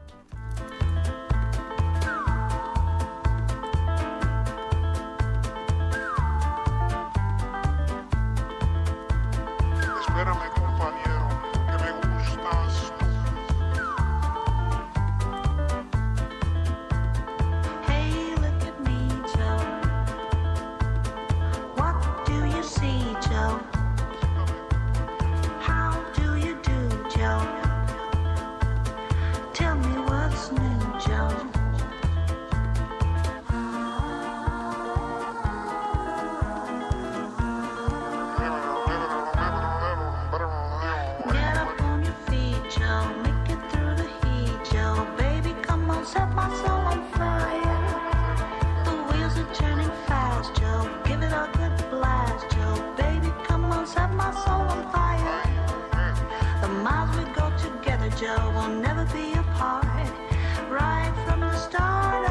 S7: Joe, we'll never be apart. Right from the start.